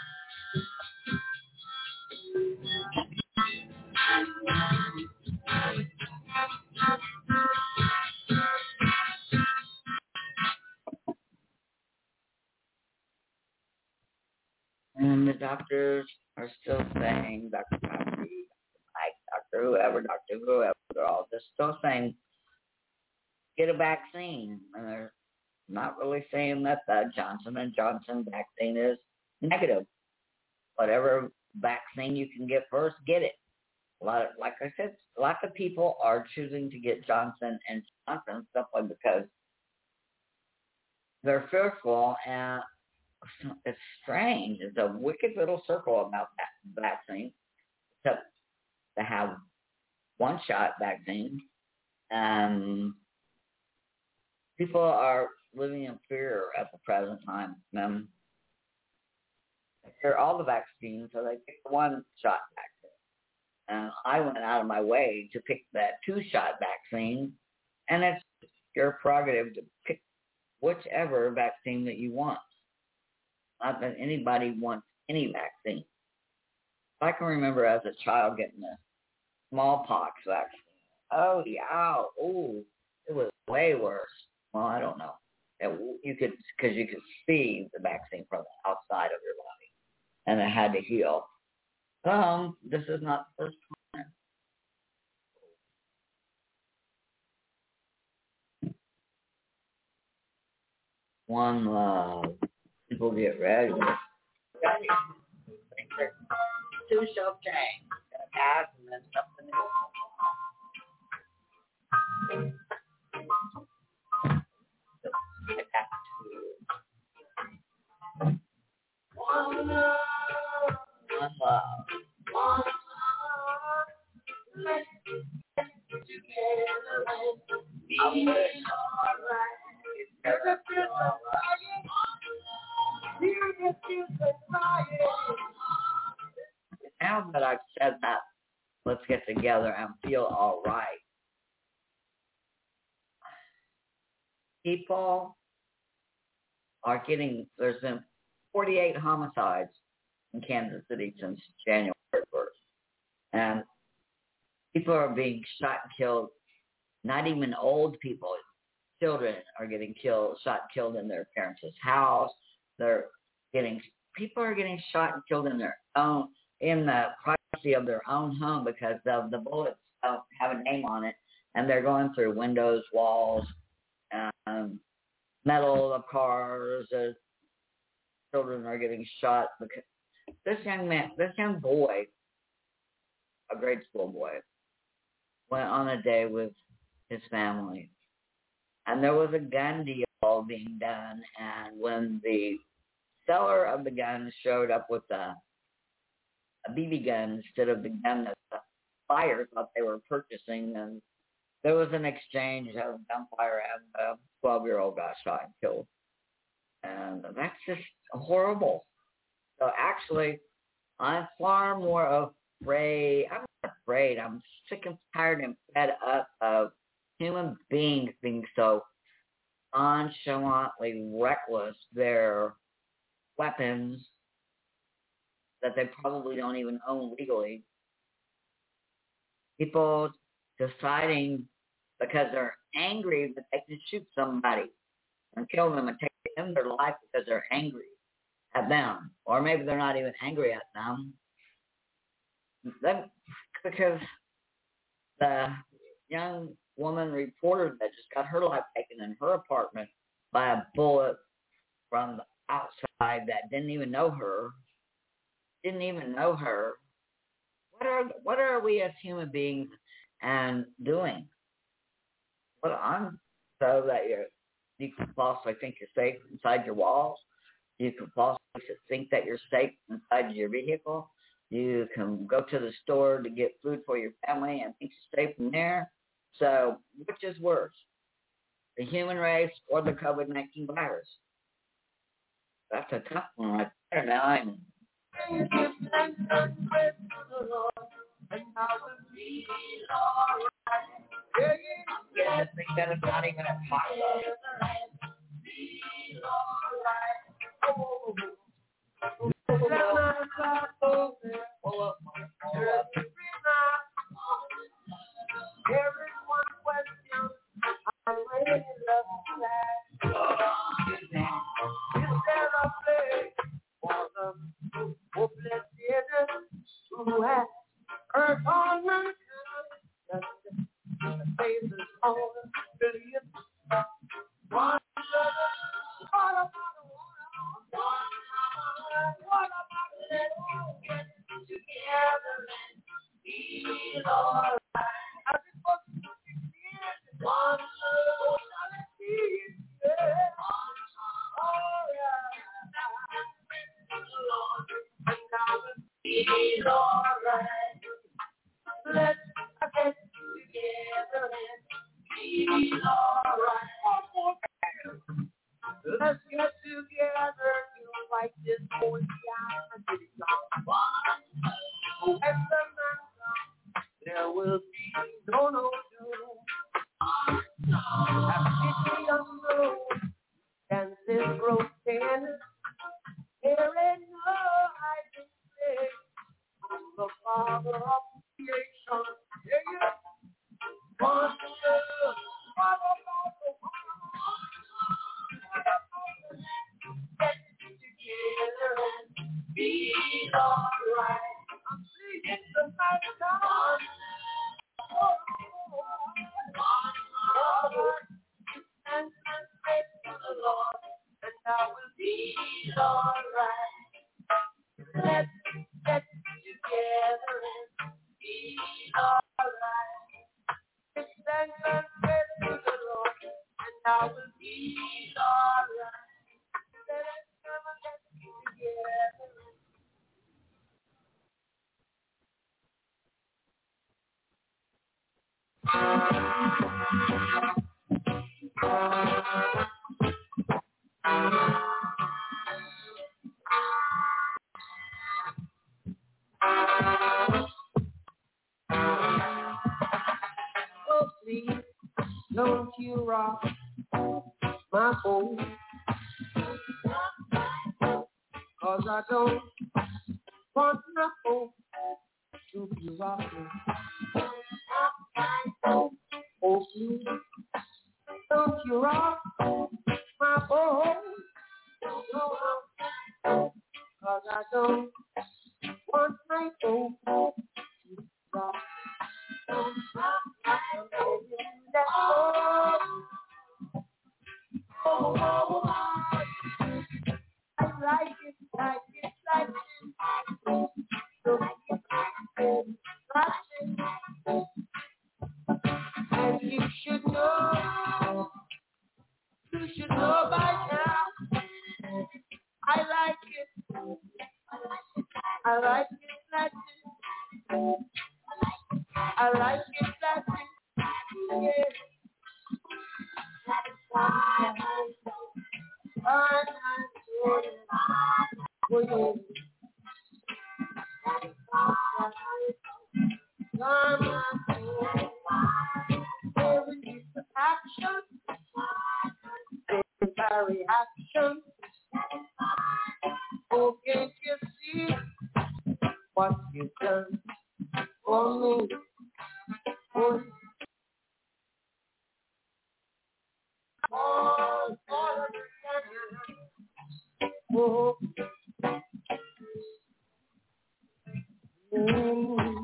Speaker 3: And the doctors are still saying, Doctor Fauci, Mike, Doctor whoever, Doctor whoever, they're all just still saying, get a vaccine. And they're not really saying that the Johnson and Johnson vaccine is negative. Whatever vaccine you can get first, get it. A lot of, like I said, lots of people are choosing to get Johnson and Johnson simply because they're fearful, and it's strange. It's a wicked little circle about that vaccine, except to have one shot vaccine. Um, people are living in fear at the present time. Um, they fear all the vaccines, so they pick the one shot vaccine. And I went out of my way to pick that two shot vaccine, and it's your prerogative to pick whichever vaccine that you want. Not that anybody wants any vaccine. I can remember as a child getting the smallpox vaccine. Oh, yeah, oh, it was way worse. Well, I don't know. It, you could, because you could see the vaccine from the outside of your body, and it had to heal. Um, this is not the first time. One love. People get ready. Two self change. A gas and then something else. One love. One love. One love. Let's get together and be alright. Everything's alright. You just keep crying. Now that I've said that, let's get together and feel all right. People are getting, there's been forty-eight homicides in Kansas City since January first. And people are being shot and killed. Not even old people. Children are getting killed, shot and killed in their parents' house. They're getting, people are getting shot and killed in their own, in the privacy of their own home because the, the bullets don't have a name on it, and they're going through windows, walls, um, metal of cars. Uh, children are getting shot because this young man, this young boy, a grade school boy, went on a day with his family, and there was a gun deal being done, and when the seller of the gun showed up with a, a B B gun instead of the gun that the buyer thought they were purchasing, and there was an exchange of gunfire, and a twelve-year-old got shot and killed. And that's just horrible. So actually, I'm far more afraid. I'm not afraid. I'm sick and tired and fed up of human beings being so nonchalantly reckless. Their weapons that they probably don't even own legally. People deciding because they're angry that they can shoot somebody and kill them and take them their life because they're angry at them. Or maybe they're not even angry at them.
Speaker 2: them, because the young woman reporter that just got her life taken in her apartment by a bullet from the outside that didn't even know her, didn't even know her. What are what are we as human beings and doing? Well, I'm so that you're, you can falsely think you're safe inside your walls. You can falsely think that you're safe inside your vehicle. You can go to the store to get food for your family and think you're safe in there. So which is worse, the human race or the COVID nineteen virus? That's a tough one right there. Now I'm... Yeah, I think that is not even a possible.
Speaker 4: Don't you rock my boat, 'cause I don't want my boat to be rocking. Oh, please, don't you rock my boat, 'cause I don't want my boat to be rocking. Oh, oh, oh, I like it, like it, like it. So and you should know, you should know by now. I like it, I like it, like it. I like it, like it. Yeah. I'm action, reaction. Oh, can't you see what you've done for me? Oh, oh, oh, oh.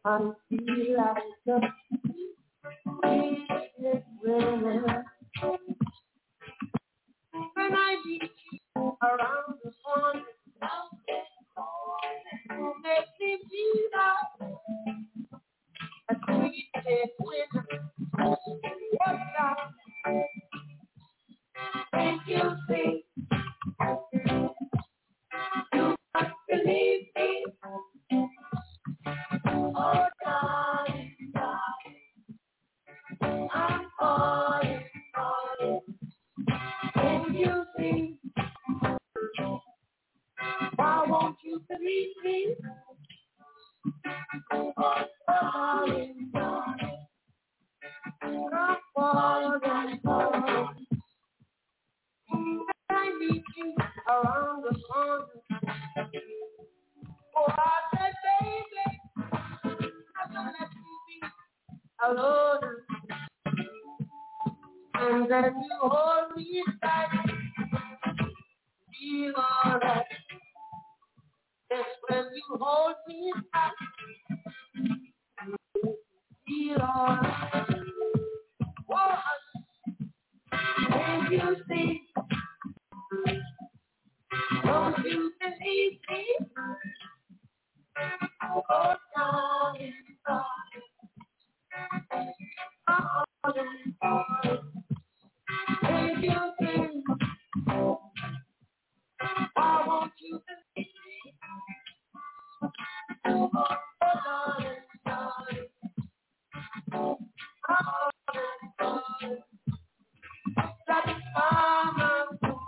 Speaker 4: I feel like the is winner. When I meet you around the corner, you make me feel like a sweet winner. What now? If you think you must believe me, oh darling, darling, I'm falling, falling. If you think, why won't you believe me? Oh darling, darling, I'm falling, falling. I meet you around the corner. Oh, I said, baby, I don't let you be alone. And then you hold me tight, feel alright. That's when you hold me tight, feel alright. What? When you see, don't you believe me? Oh, darling, darling, oh, darling, darling. When you think, why won't you believe me? Oh, darling, darling, oh, darling, darling. Satisfy my soul,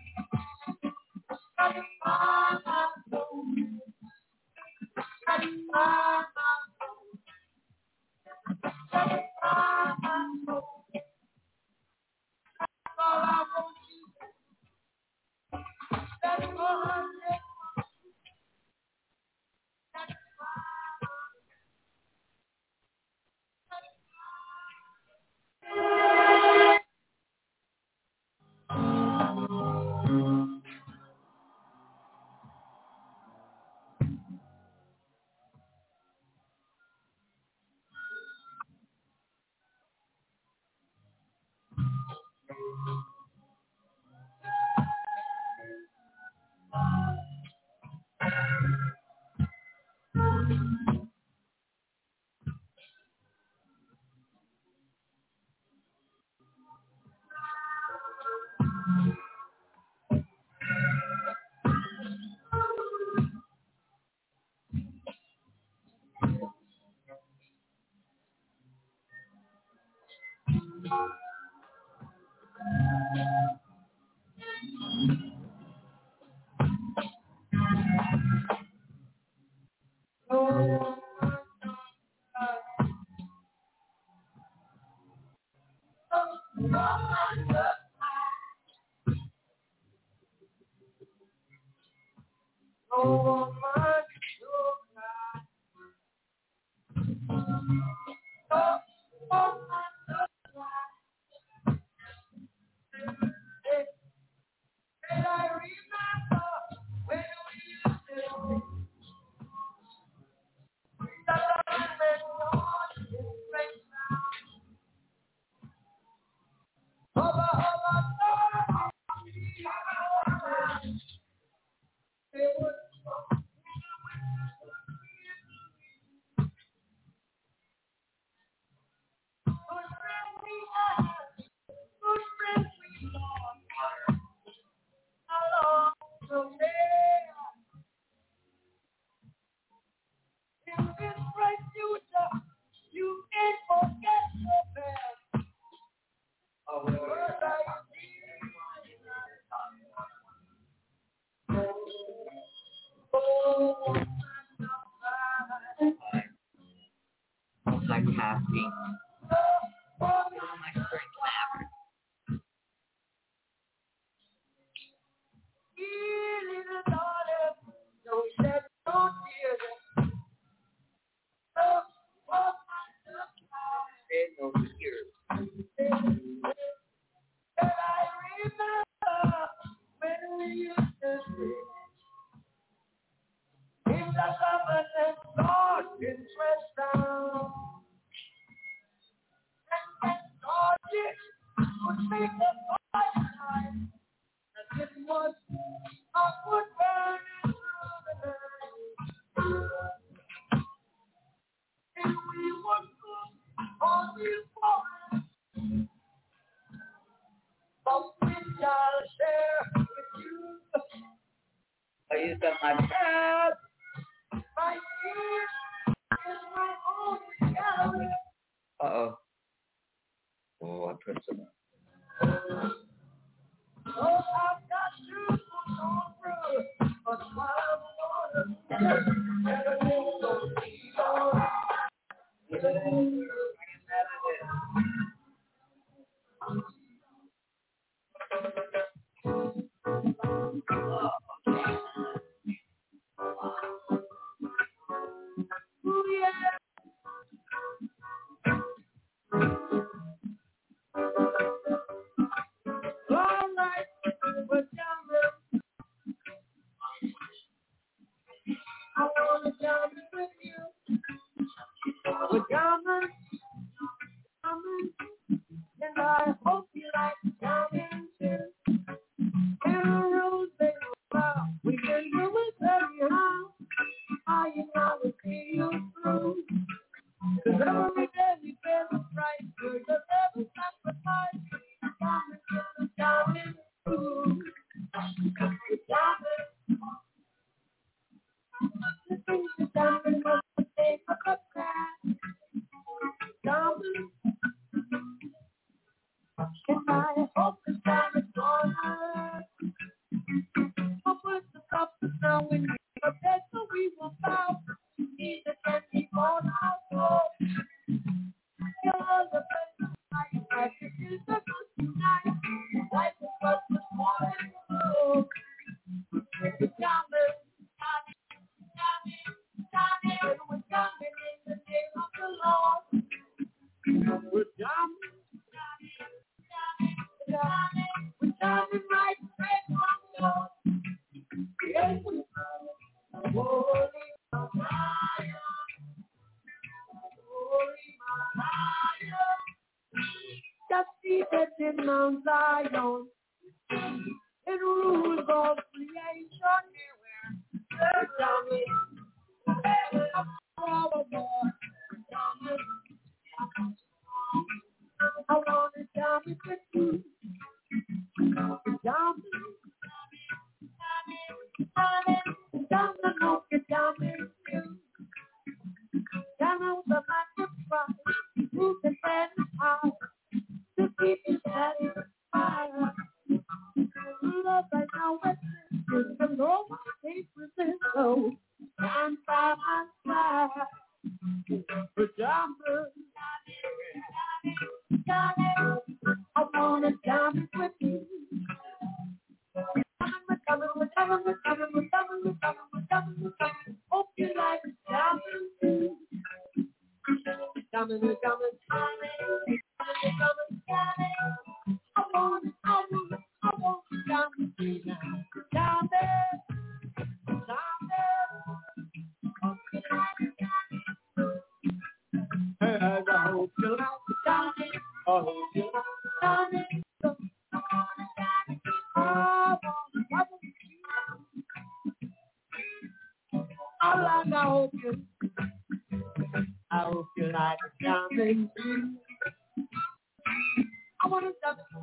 Speaker 4: satisfy my soul, satisfy my soul, satisfy my soul. That's all I want you. That's all I need. Oh, oh, my sugar. Oh, oh, my sugar. Hey, and I remember when we used to that I met on this place now. Over, over, over. They would good friends we had, good friends we lost along the way. In this bright future, you can't forget your past. Oh, word I oh,
Speaker 3: It's like caffeine. Oh, my strength matters.
Speaker 4: little daughter, don't shed no tears. Oh, oh,
Speaker 3: There's no tears.
Speaker 4: and I remember when we used to sing in the government garden, dressed down. make the fire shine. And it was upward burning through the night. And we would go on this forest, but we shall share with you.
Speaker 2: I used up my pad.
Speaker 4: My ear is my own reality.
Speaker 2: Uh-oh. Oh, I put some.
Speaker 4: Oh, I've got to push on through, but while I'm on everything's gonna be alright. Ooh, yeah. All right, we're jamming. I wanna jam it with you. We're jamming, jamming, and I hope you like jamming too. And the rules they go out, we can do it anyhow. How you know we see you through? 'Cause every day we pay the price for the every sacrifice. Jamming, jamming, ooh. Jamming. The things you're jamming must take up a crack. Jamming. And I hope the time is gonna up with the cup of now when we are dead, so we will bow. Neither can be born out of. You're the best life, life is the good night. Life is what was morning. Oh, jamming, jamming, jamming, jamming. We're jamming in the name of the Lord. We're jamming, jamming, jamming, jamming. We're jamming right straight from the Lord. Yes, we are. Holy Messiah, Holy Messiah, just seated in Mount Zion, it rules all creation. We're jamming, up for our Lord. Jamming, I want to jam it with you. Jamming, jamming, jamming, jamming, hope you're jamming too. Jamming with a sacrifice, who can stand high to keep you satisfied. Love right now, what's this? And all my faith so stand by my side. Jamming, jamming, jamming, I wanna jam it with you. Jamming, jamming, jamming, jamming, jamming, jamming, jamming, jamming. Hope you like jamming too. Jamming, jamming, jamming, jamming, jamming. I wanna, I wanna, I wanna jam with you now. Jamming, jamming. Hope you like jamming. Hey, I hope you like jamming. I hope you like jamming. I wanna jam with you. I wanna jam with you. I like, I hope you. I hope you like jamming too. I wanna jam with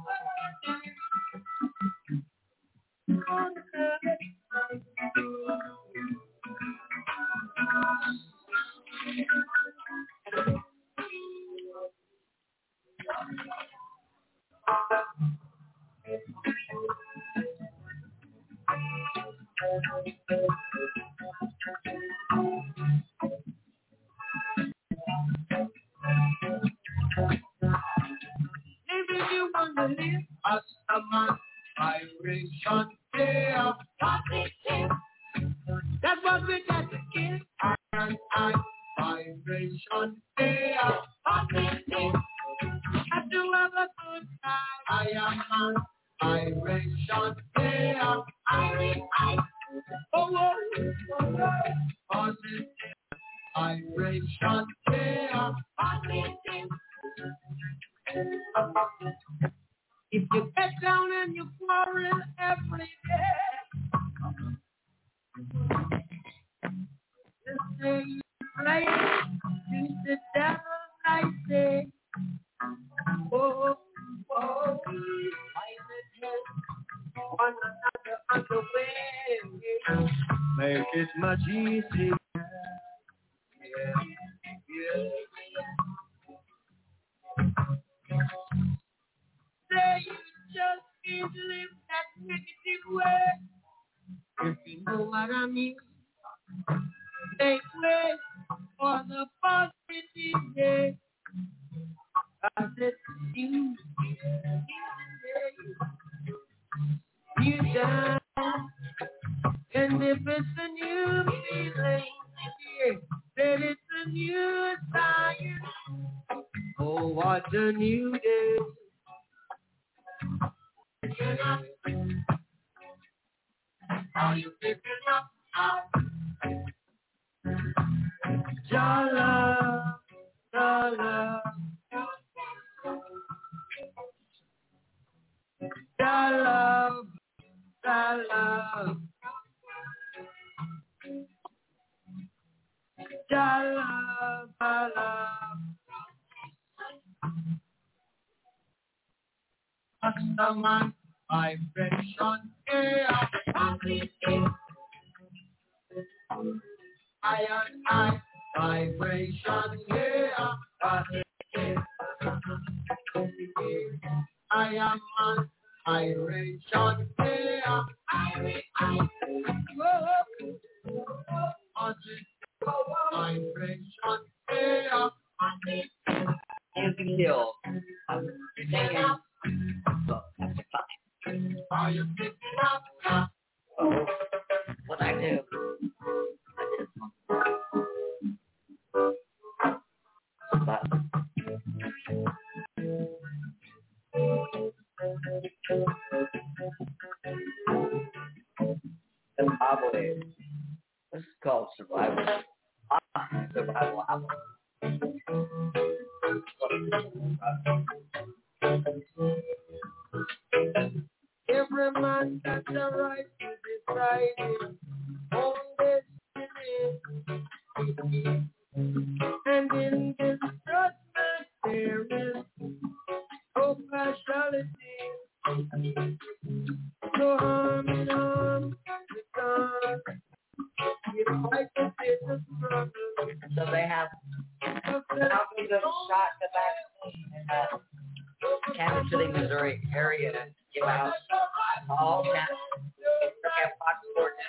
Speaker 4: you. I wanna jam with you. Maybe you wanna live as a man, vibration, day of positive. That's what we got to give. I and I, vibration, day of positive. Have to have a good time. I am man, vibration, day of I, I. Oh, oh, oh, positive. Vibration, day of positive. If down and you quarrel every day. The day you play, you the devil I say. Oh, oh, we fight again, one another on the way. Make it much easier. Yeah, yeah. Say you just can't live that negative way. If you know what I mean, make way for the positive day. I said you, you down, and if it's a new feeling, yeah, then it's a new science. Oh, what a new day. Are you picking up? Jala, Jala, Jala, Jala, Jala, Jala. Customer vibration, yeah, iron eye vibration, yeah, I am on vibration, yeah, vibration, yeah,
Speaker 2: You can kill. I'm singing.
Speaker 4: are you picking up?
Speaker 2: Oh, what I do? I just but Zimbabwe. This is called survival. Ah, survival album.
Speaker 4: Every man got the right to decide his own destiny. And in this judgment there is no partiality. No harm in harm return. You fight to fit the struggle.
Speaker 2: So they have how many of them shot the vaccine in that Kansas City, Missouri area to give out all that forget Fox Sports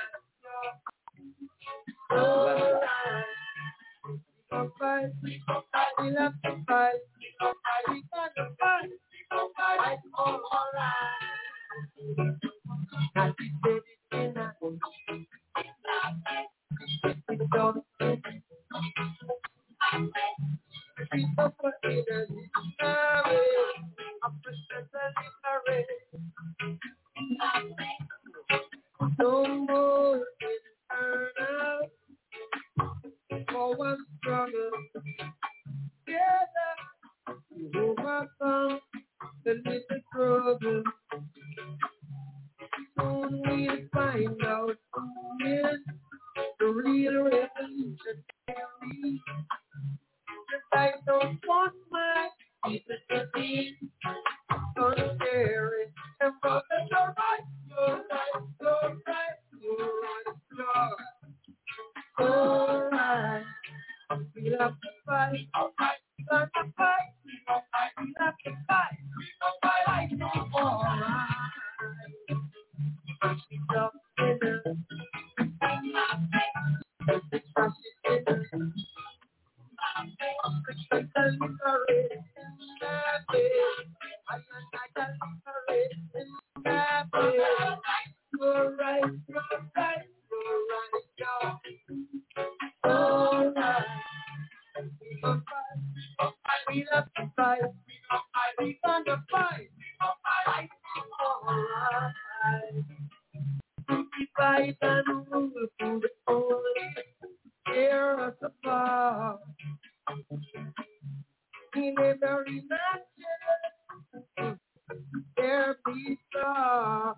Speaker 2: website.
Speaker 4: Fight, we love to fight, we got to fight, fight all right. Not to say it enough. We don't we suffer in a dictionary. I'm professionally married. No more internal. For one struggle together to overcome the little trouble. Soon we'll find out who is the real revolutionary. Cause I don't want my people to be uncaring. And brothers, you're right, you're right, you're right, you're right, you're right. Alright, we have to fight, alright, we got to fight, alright, we have to fight, alright, alright. She's up in the, you're right, you're right, you're right, y'all. Alright, we have to fight, we gonna fight, alright, alright. We fight and move through the only tear us apart. In a very natural, there be star.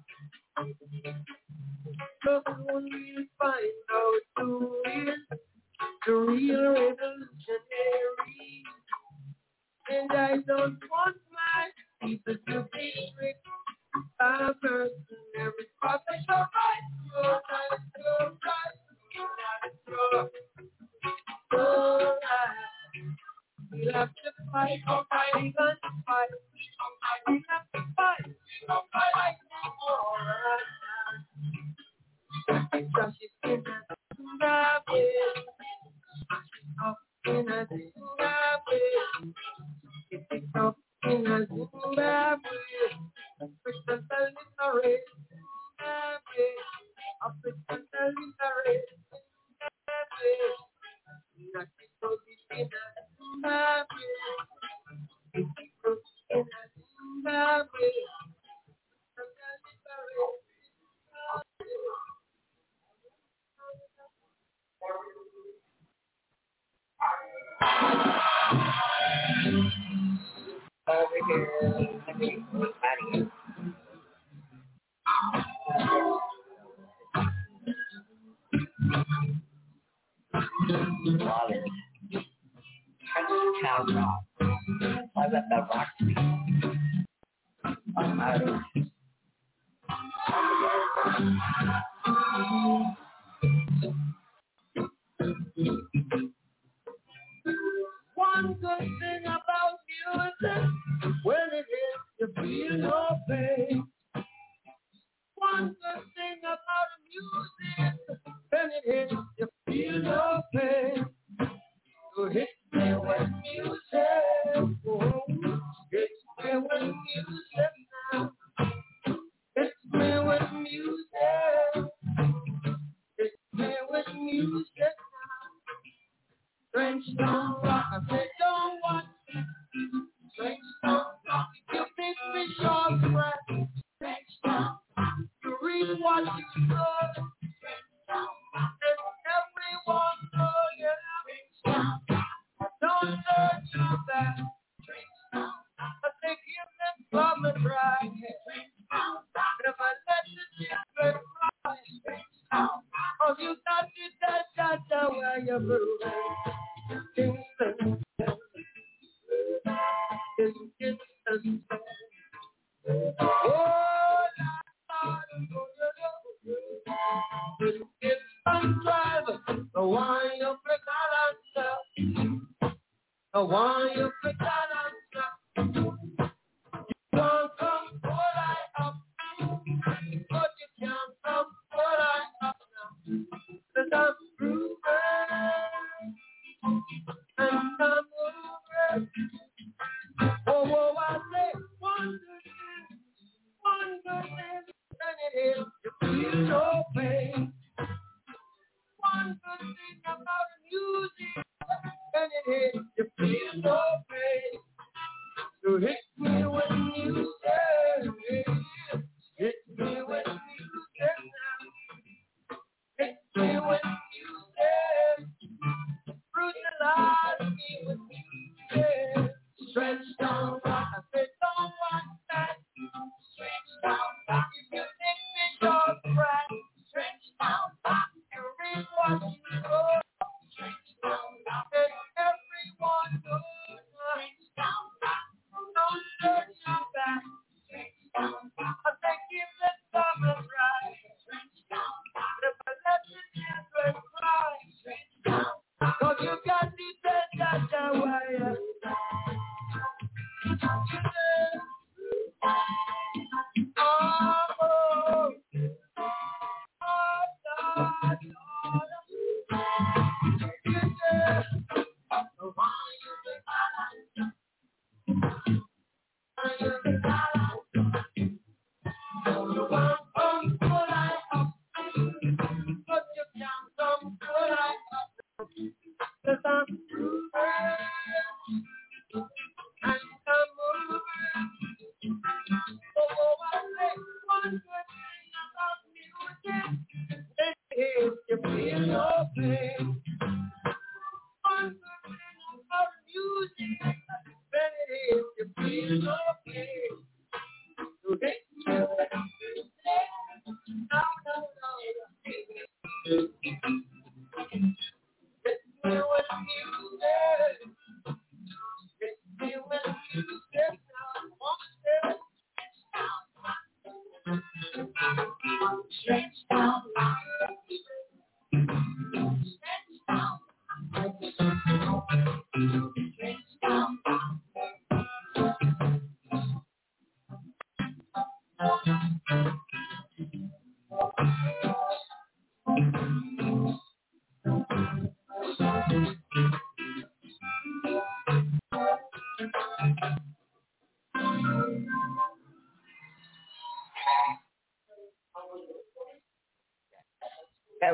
Speaker 4: Just when we find out who is the real revolutionary. And I don't want my people to be tricked by a mercenary. Cause it's so right, so right, so right, so right, so right. We'll have to fight, oh, fight, we'll have to fight. We'll have to fight, oh, fight, all right. Just in a Zimbabwe, up in a Zimbabwe, it's up in a Zimbabwe, with the Zimbabwe, Zimbabwe, up with the Zimbabwe, Zimbabwe, not so deep in a Zimbabwe, it's up in a Zimbabwe, the Zimbabwe. Over here, let me look at you. Wallet. Cow rock. I bet that rock to me. I'm out of here. One good thing about music, when it is, you feel no pain. One good thing about music, when it is, you feel no pain. So hit me with music, oh, hit me with music now. Hit me with music, hit me with music now. French don't rock, I said don't watch it. French don't rock, you think me short breath. French don't rock, you read what you know. French don't rock, and everyone know you. French don't rock, don't turn you back. French don't rock, I say give them some a try. French don't rock, if I let the children cry. French don't rock, oh you got it, that, that, that, where you move.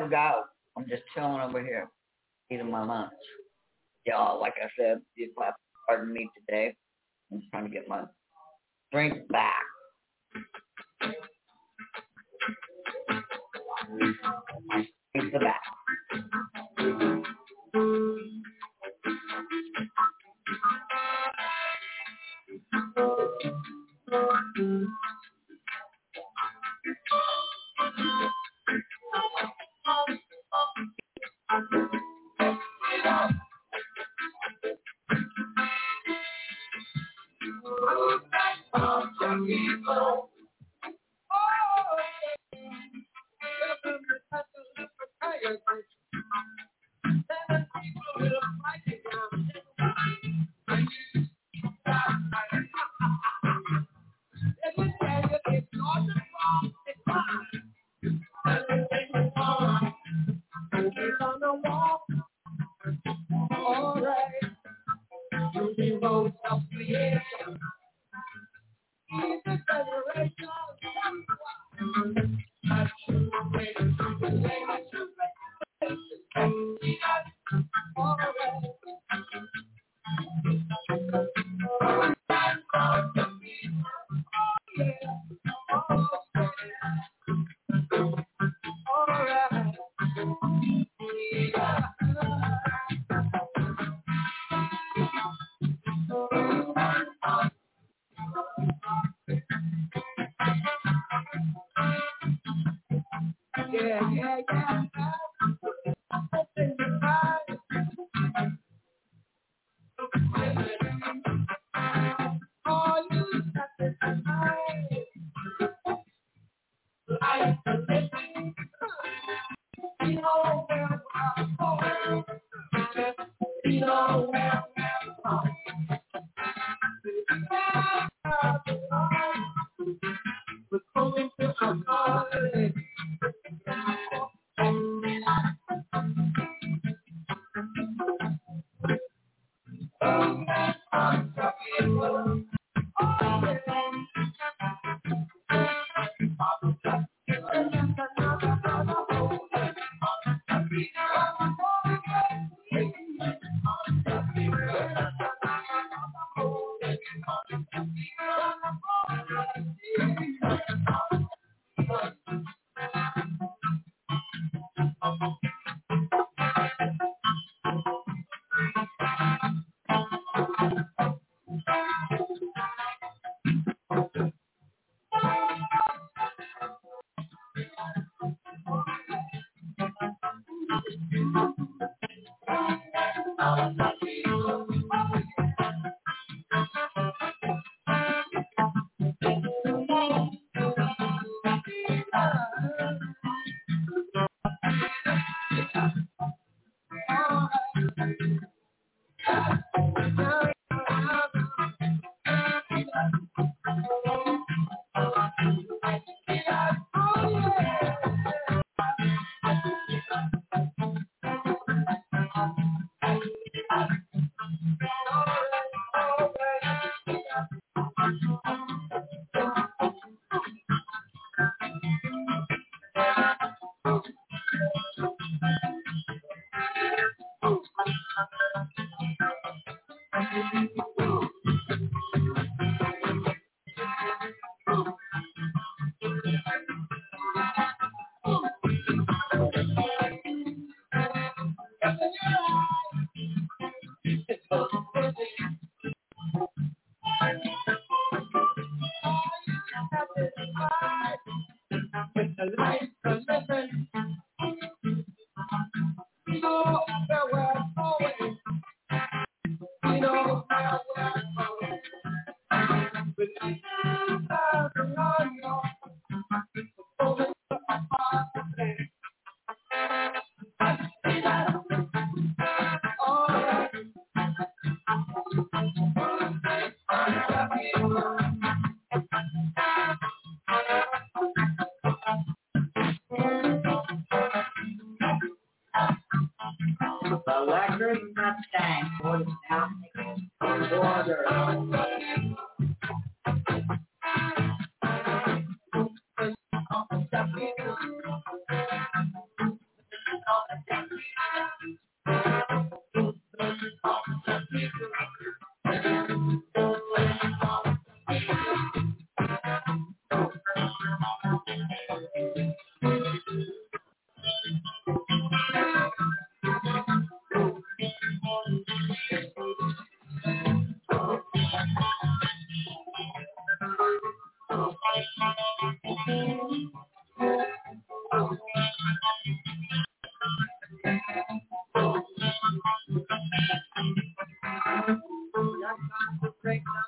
Speaker 2: go. I'm just chilling over here, eating my lunch. Y'all, like I said, you have to pardon me today. I'm just trying to get my drink back. Take the back.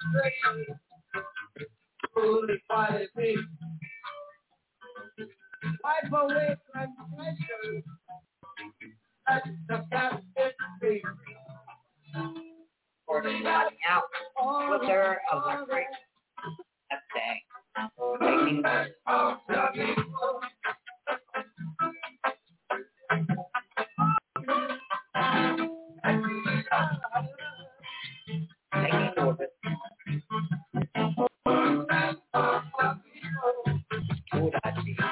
Speaker 4: straight. Holy quality. Wipe away transgression. That's the captivity.
Speaker 2: Or starting out with her electric thing. Taking
Speaker 4: of the people.
Speaker 2: taking over. Good idea.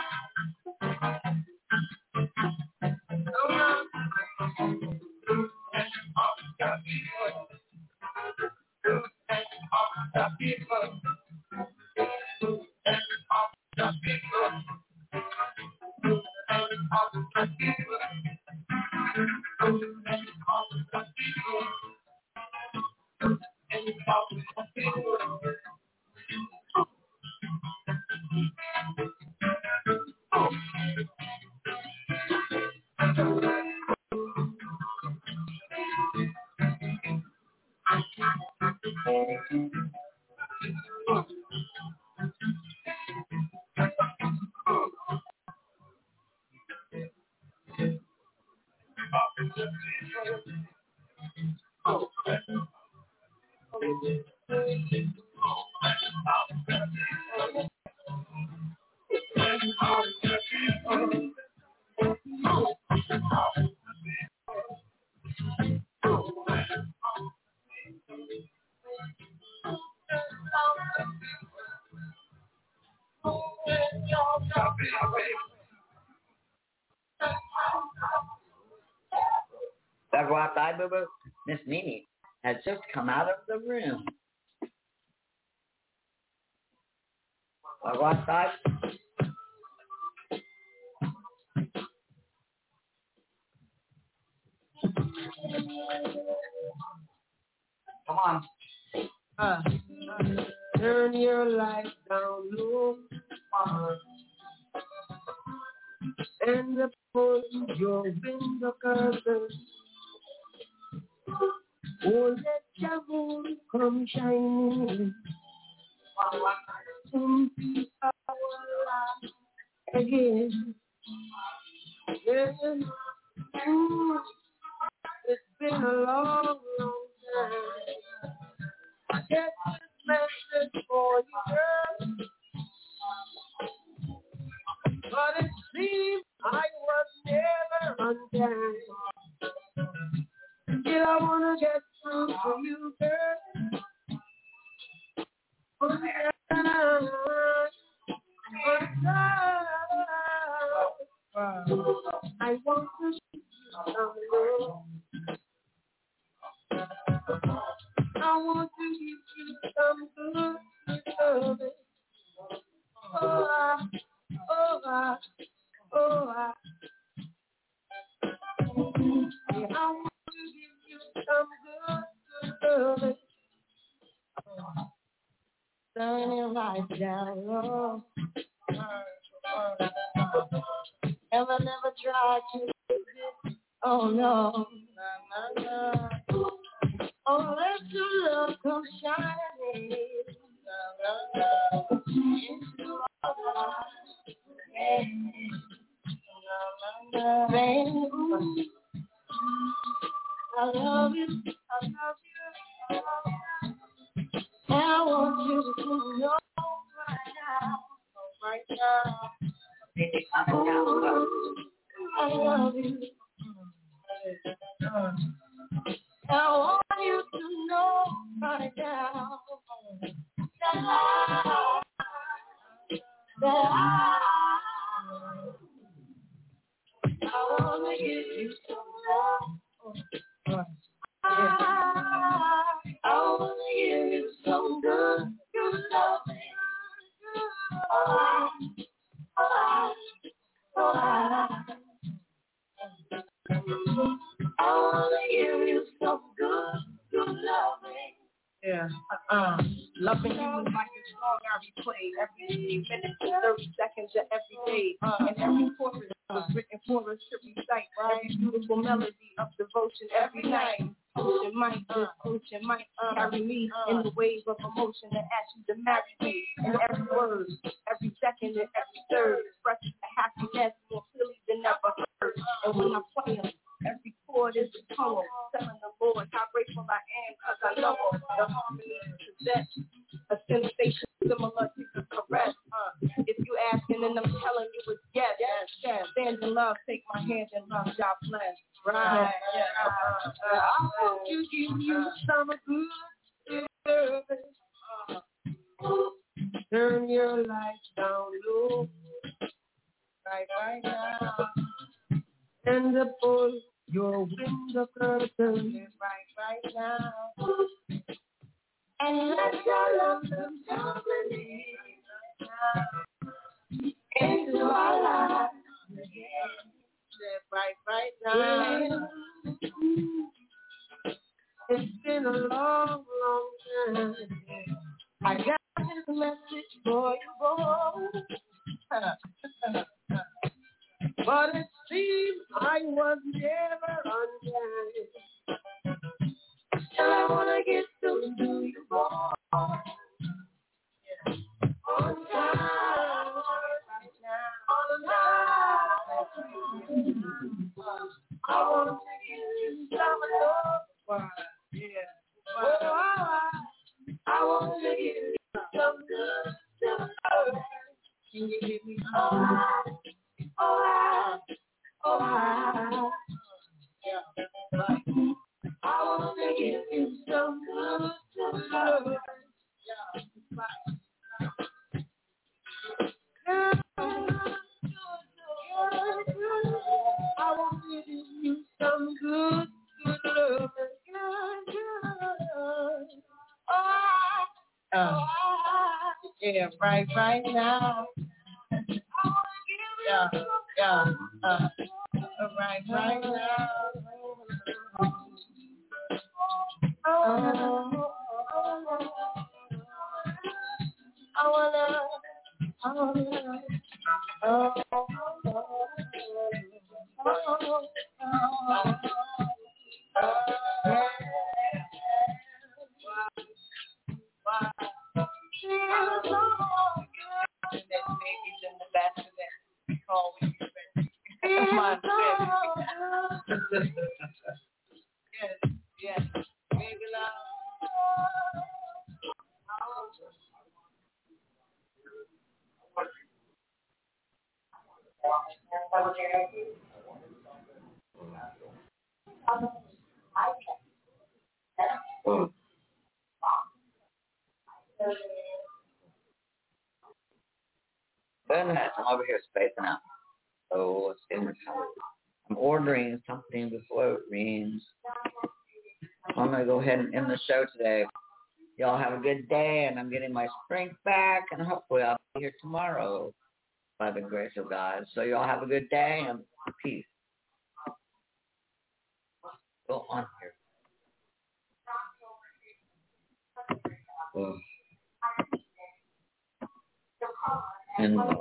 Speaker 2: That's what I boo boo. Miss Mimi has just come out of the room. That's what I Come on.
Speaker 4: Uh, turn your light down low, uh, and pull your window curtains. Oh, let your moon come shining to be our light again. Yeah. Ooh, it's been a long, long time. I get this message for you, girl, but it seems I was never on time. Still, I wanna get through to you, girl. But I want to see some love. I want to give you some good love. Oh, I, oh, I, oh, I. Yeah, I want to give you some good love. Turn your light down low. Ever never tried to lose it? Oh no. Oh, let your love come shining into our lives. Baby, I love you, I love you, I love you. And I want you to know right now, right now. Ooh, I love you. I want you to know right now that I, that I, I want to give you some love. I, I want to give you some good, good loving. Oh, oh, oh, I, I want to give you some good, good loving. Yeah, uh-uh. Loving you is like a song I replay every minute, thirty seconds of every day. Uh, and every chorus was written for us to recite. Every beautiful melody of devotion every night. Ocean might, this ocean might carry me in the wave of emotion and ask you to marry me. In every word, every second, and every third, expressing the happiness more clearly than ever heard. And when I play them, every chord is a poem, telling the Lord how grateful I am, cause I know the harmony possess a sensation similar to the caress. Uh, if you asking, and I'm telling you it's yes, yes, yes. Stand in love, take my hand in love, God bless. Right. Yeah. Uh, uh, I hope you give you some good service. Uh, turn your lights down low, right, right now, and pull your window curtain, right, right now, and let your love come company into our lives again. Right, right now. It's been a long, long time. I got this message for you, boy. But it seems I was never undone. Still, I wanna get to do you, boy. Yeah. On time, right now, on time. I want to give you some love. Why? Yeah. Why? Oh, I want to give you some good, some love. Can you give me oh, I, oh, I, oh, I. Yeah. Right. I want to give you some good, some love. Yeah. Right. Yeah. I want to give you some good, good love. Good, good. Oh, uh, yeah, right, right now. Yeah, yeah, uh, right, right now. Oh, I wanna, I wanna. Oh, oh, oh, oh, oh, yeah. Wow. Feels so good. And that baby's in the back of that. We call when you're ready. Feels so good. Yes, yes. Baby love.
Speaker 3: Goodness, I'm over here spacing out. So let's see. I'm ordering something before it rings. I'm going to go ahead and end the show today. Y'all have a good day, and I'm getting my strength back, and hopefully I'll be here tomorrow by the grace of God. So y'all have a good day, and peace. Go on here. Oh. And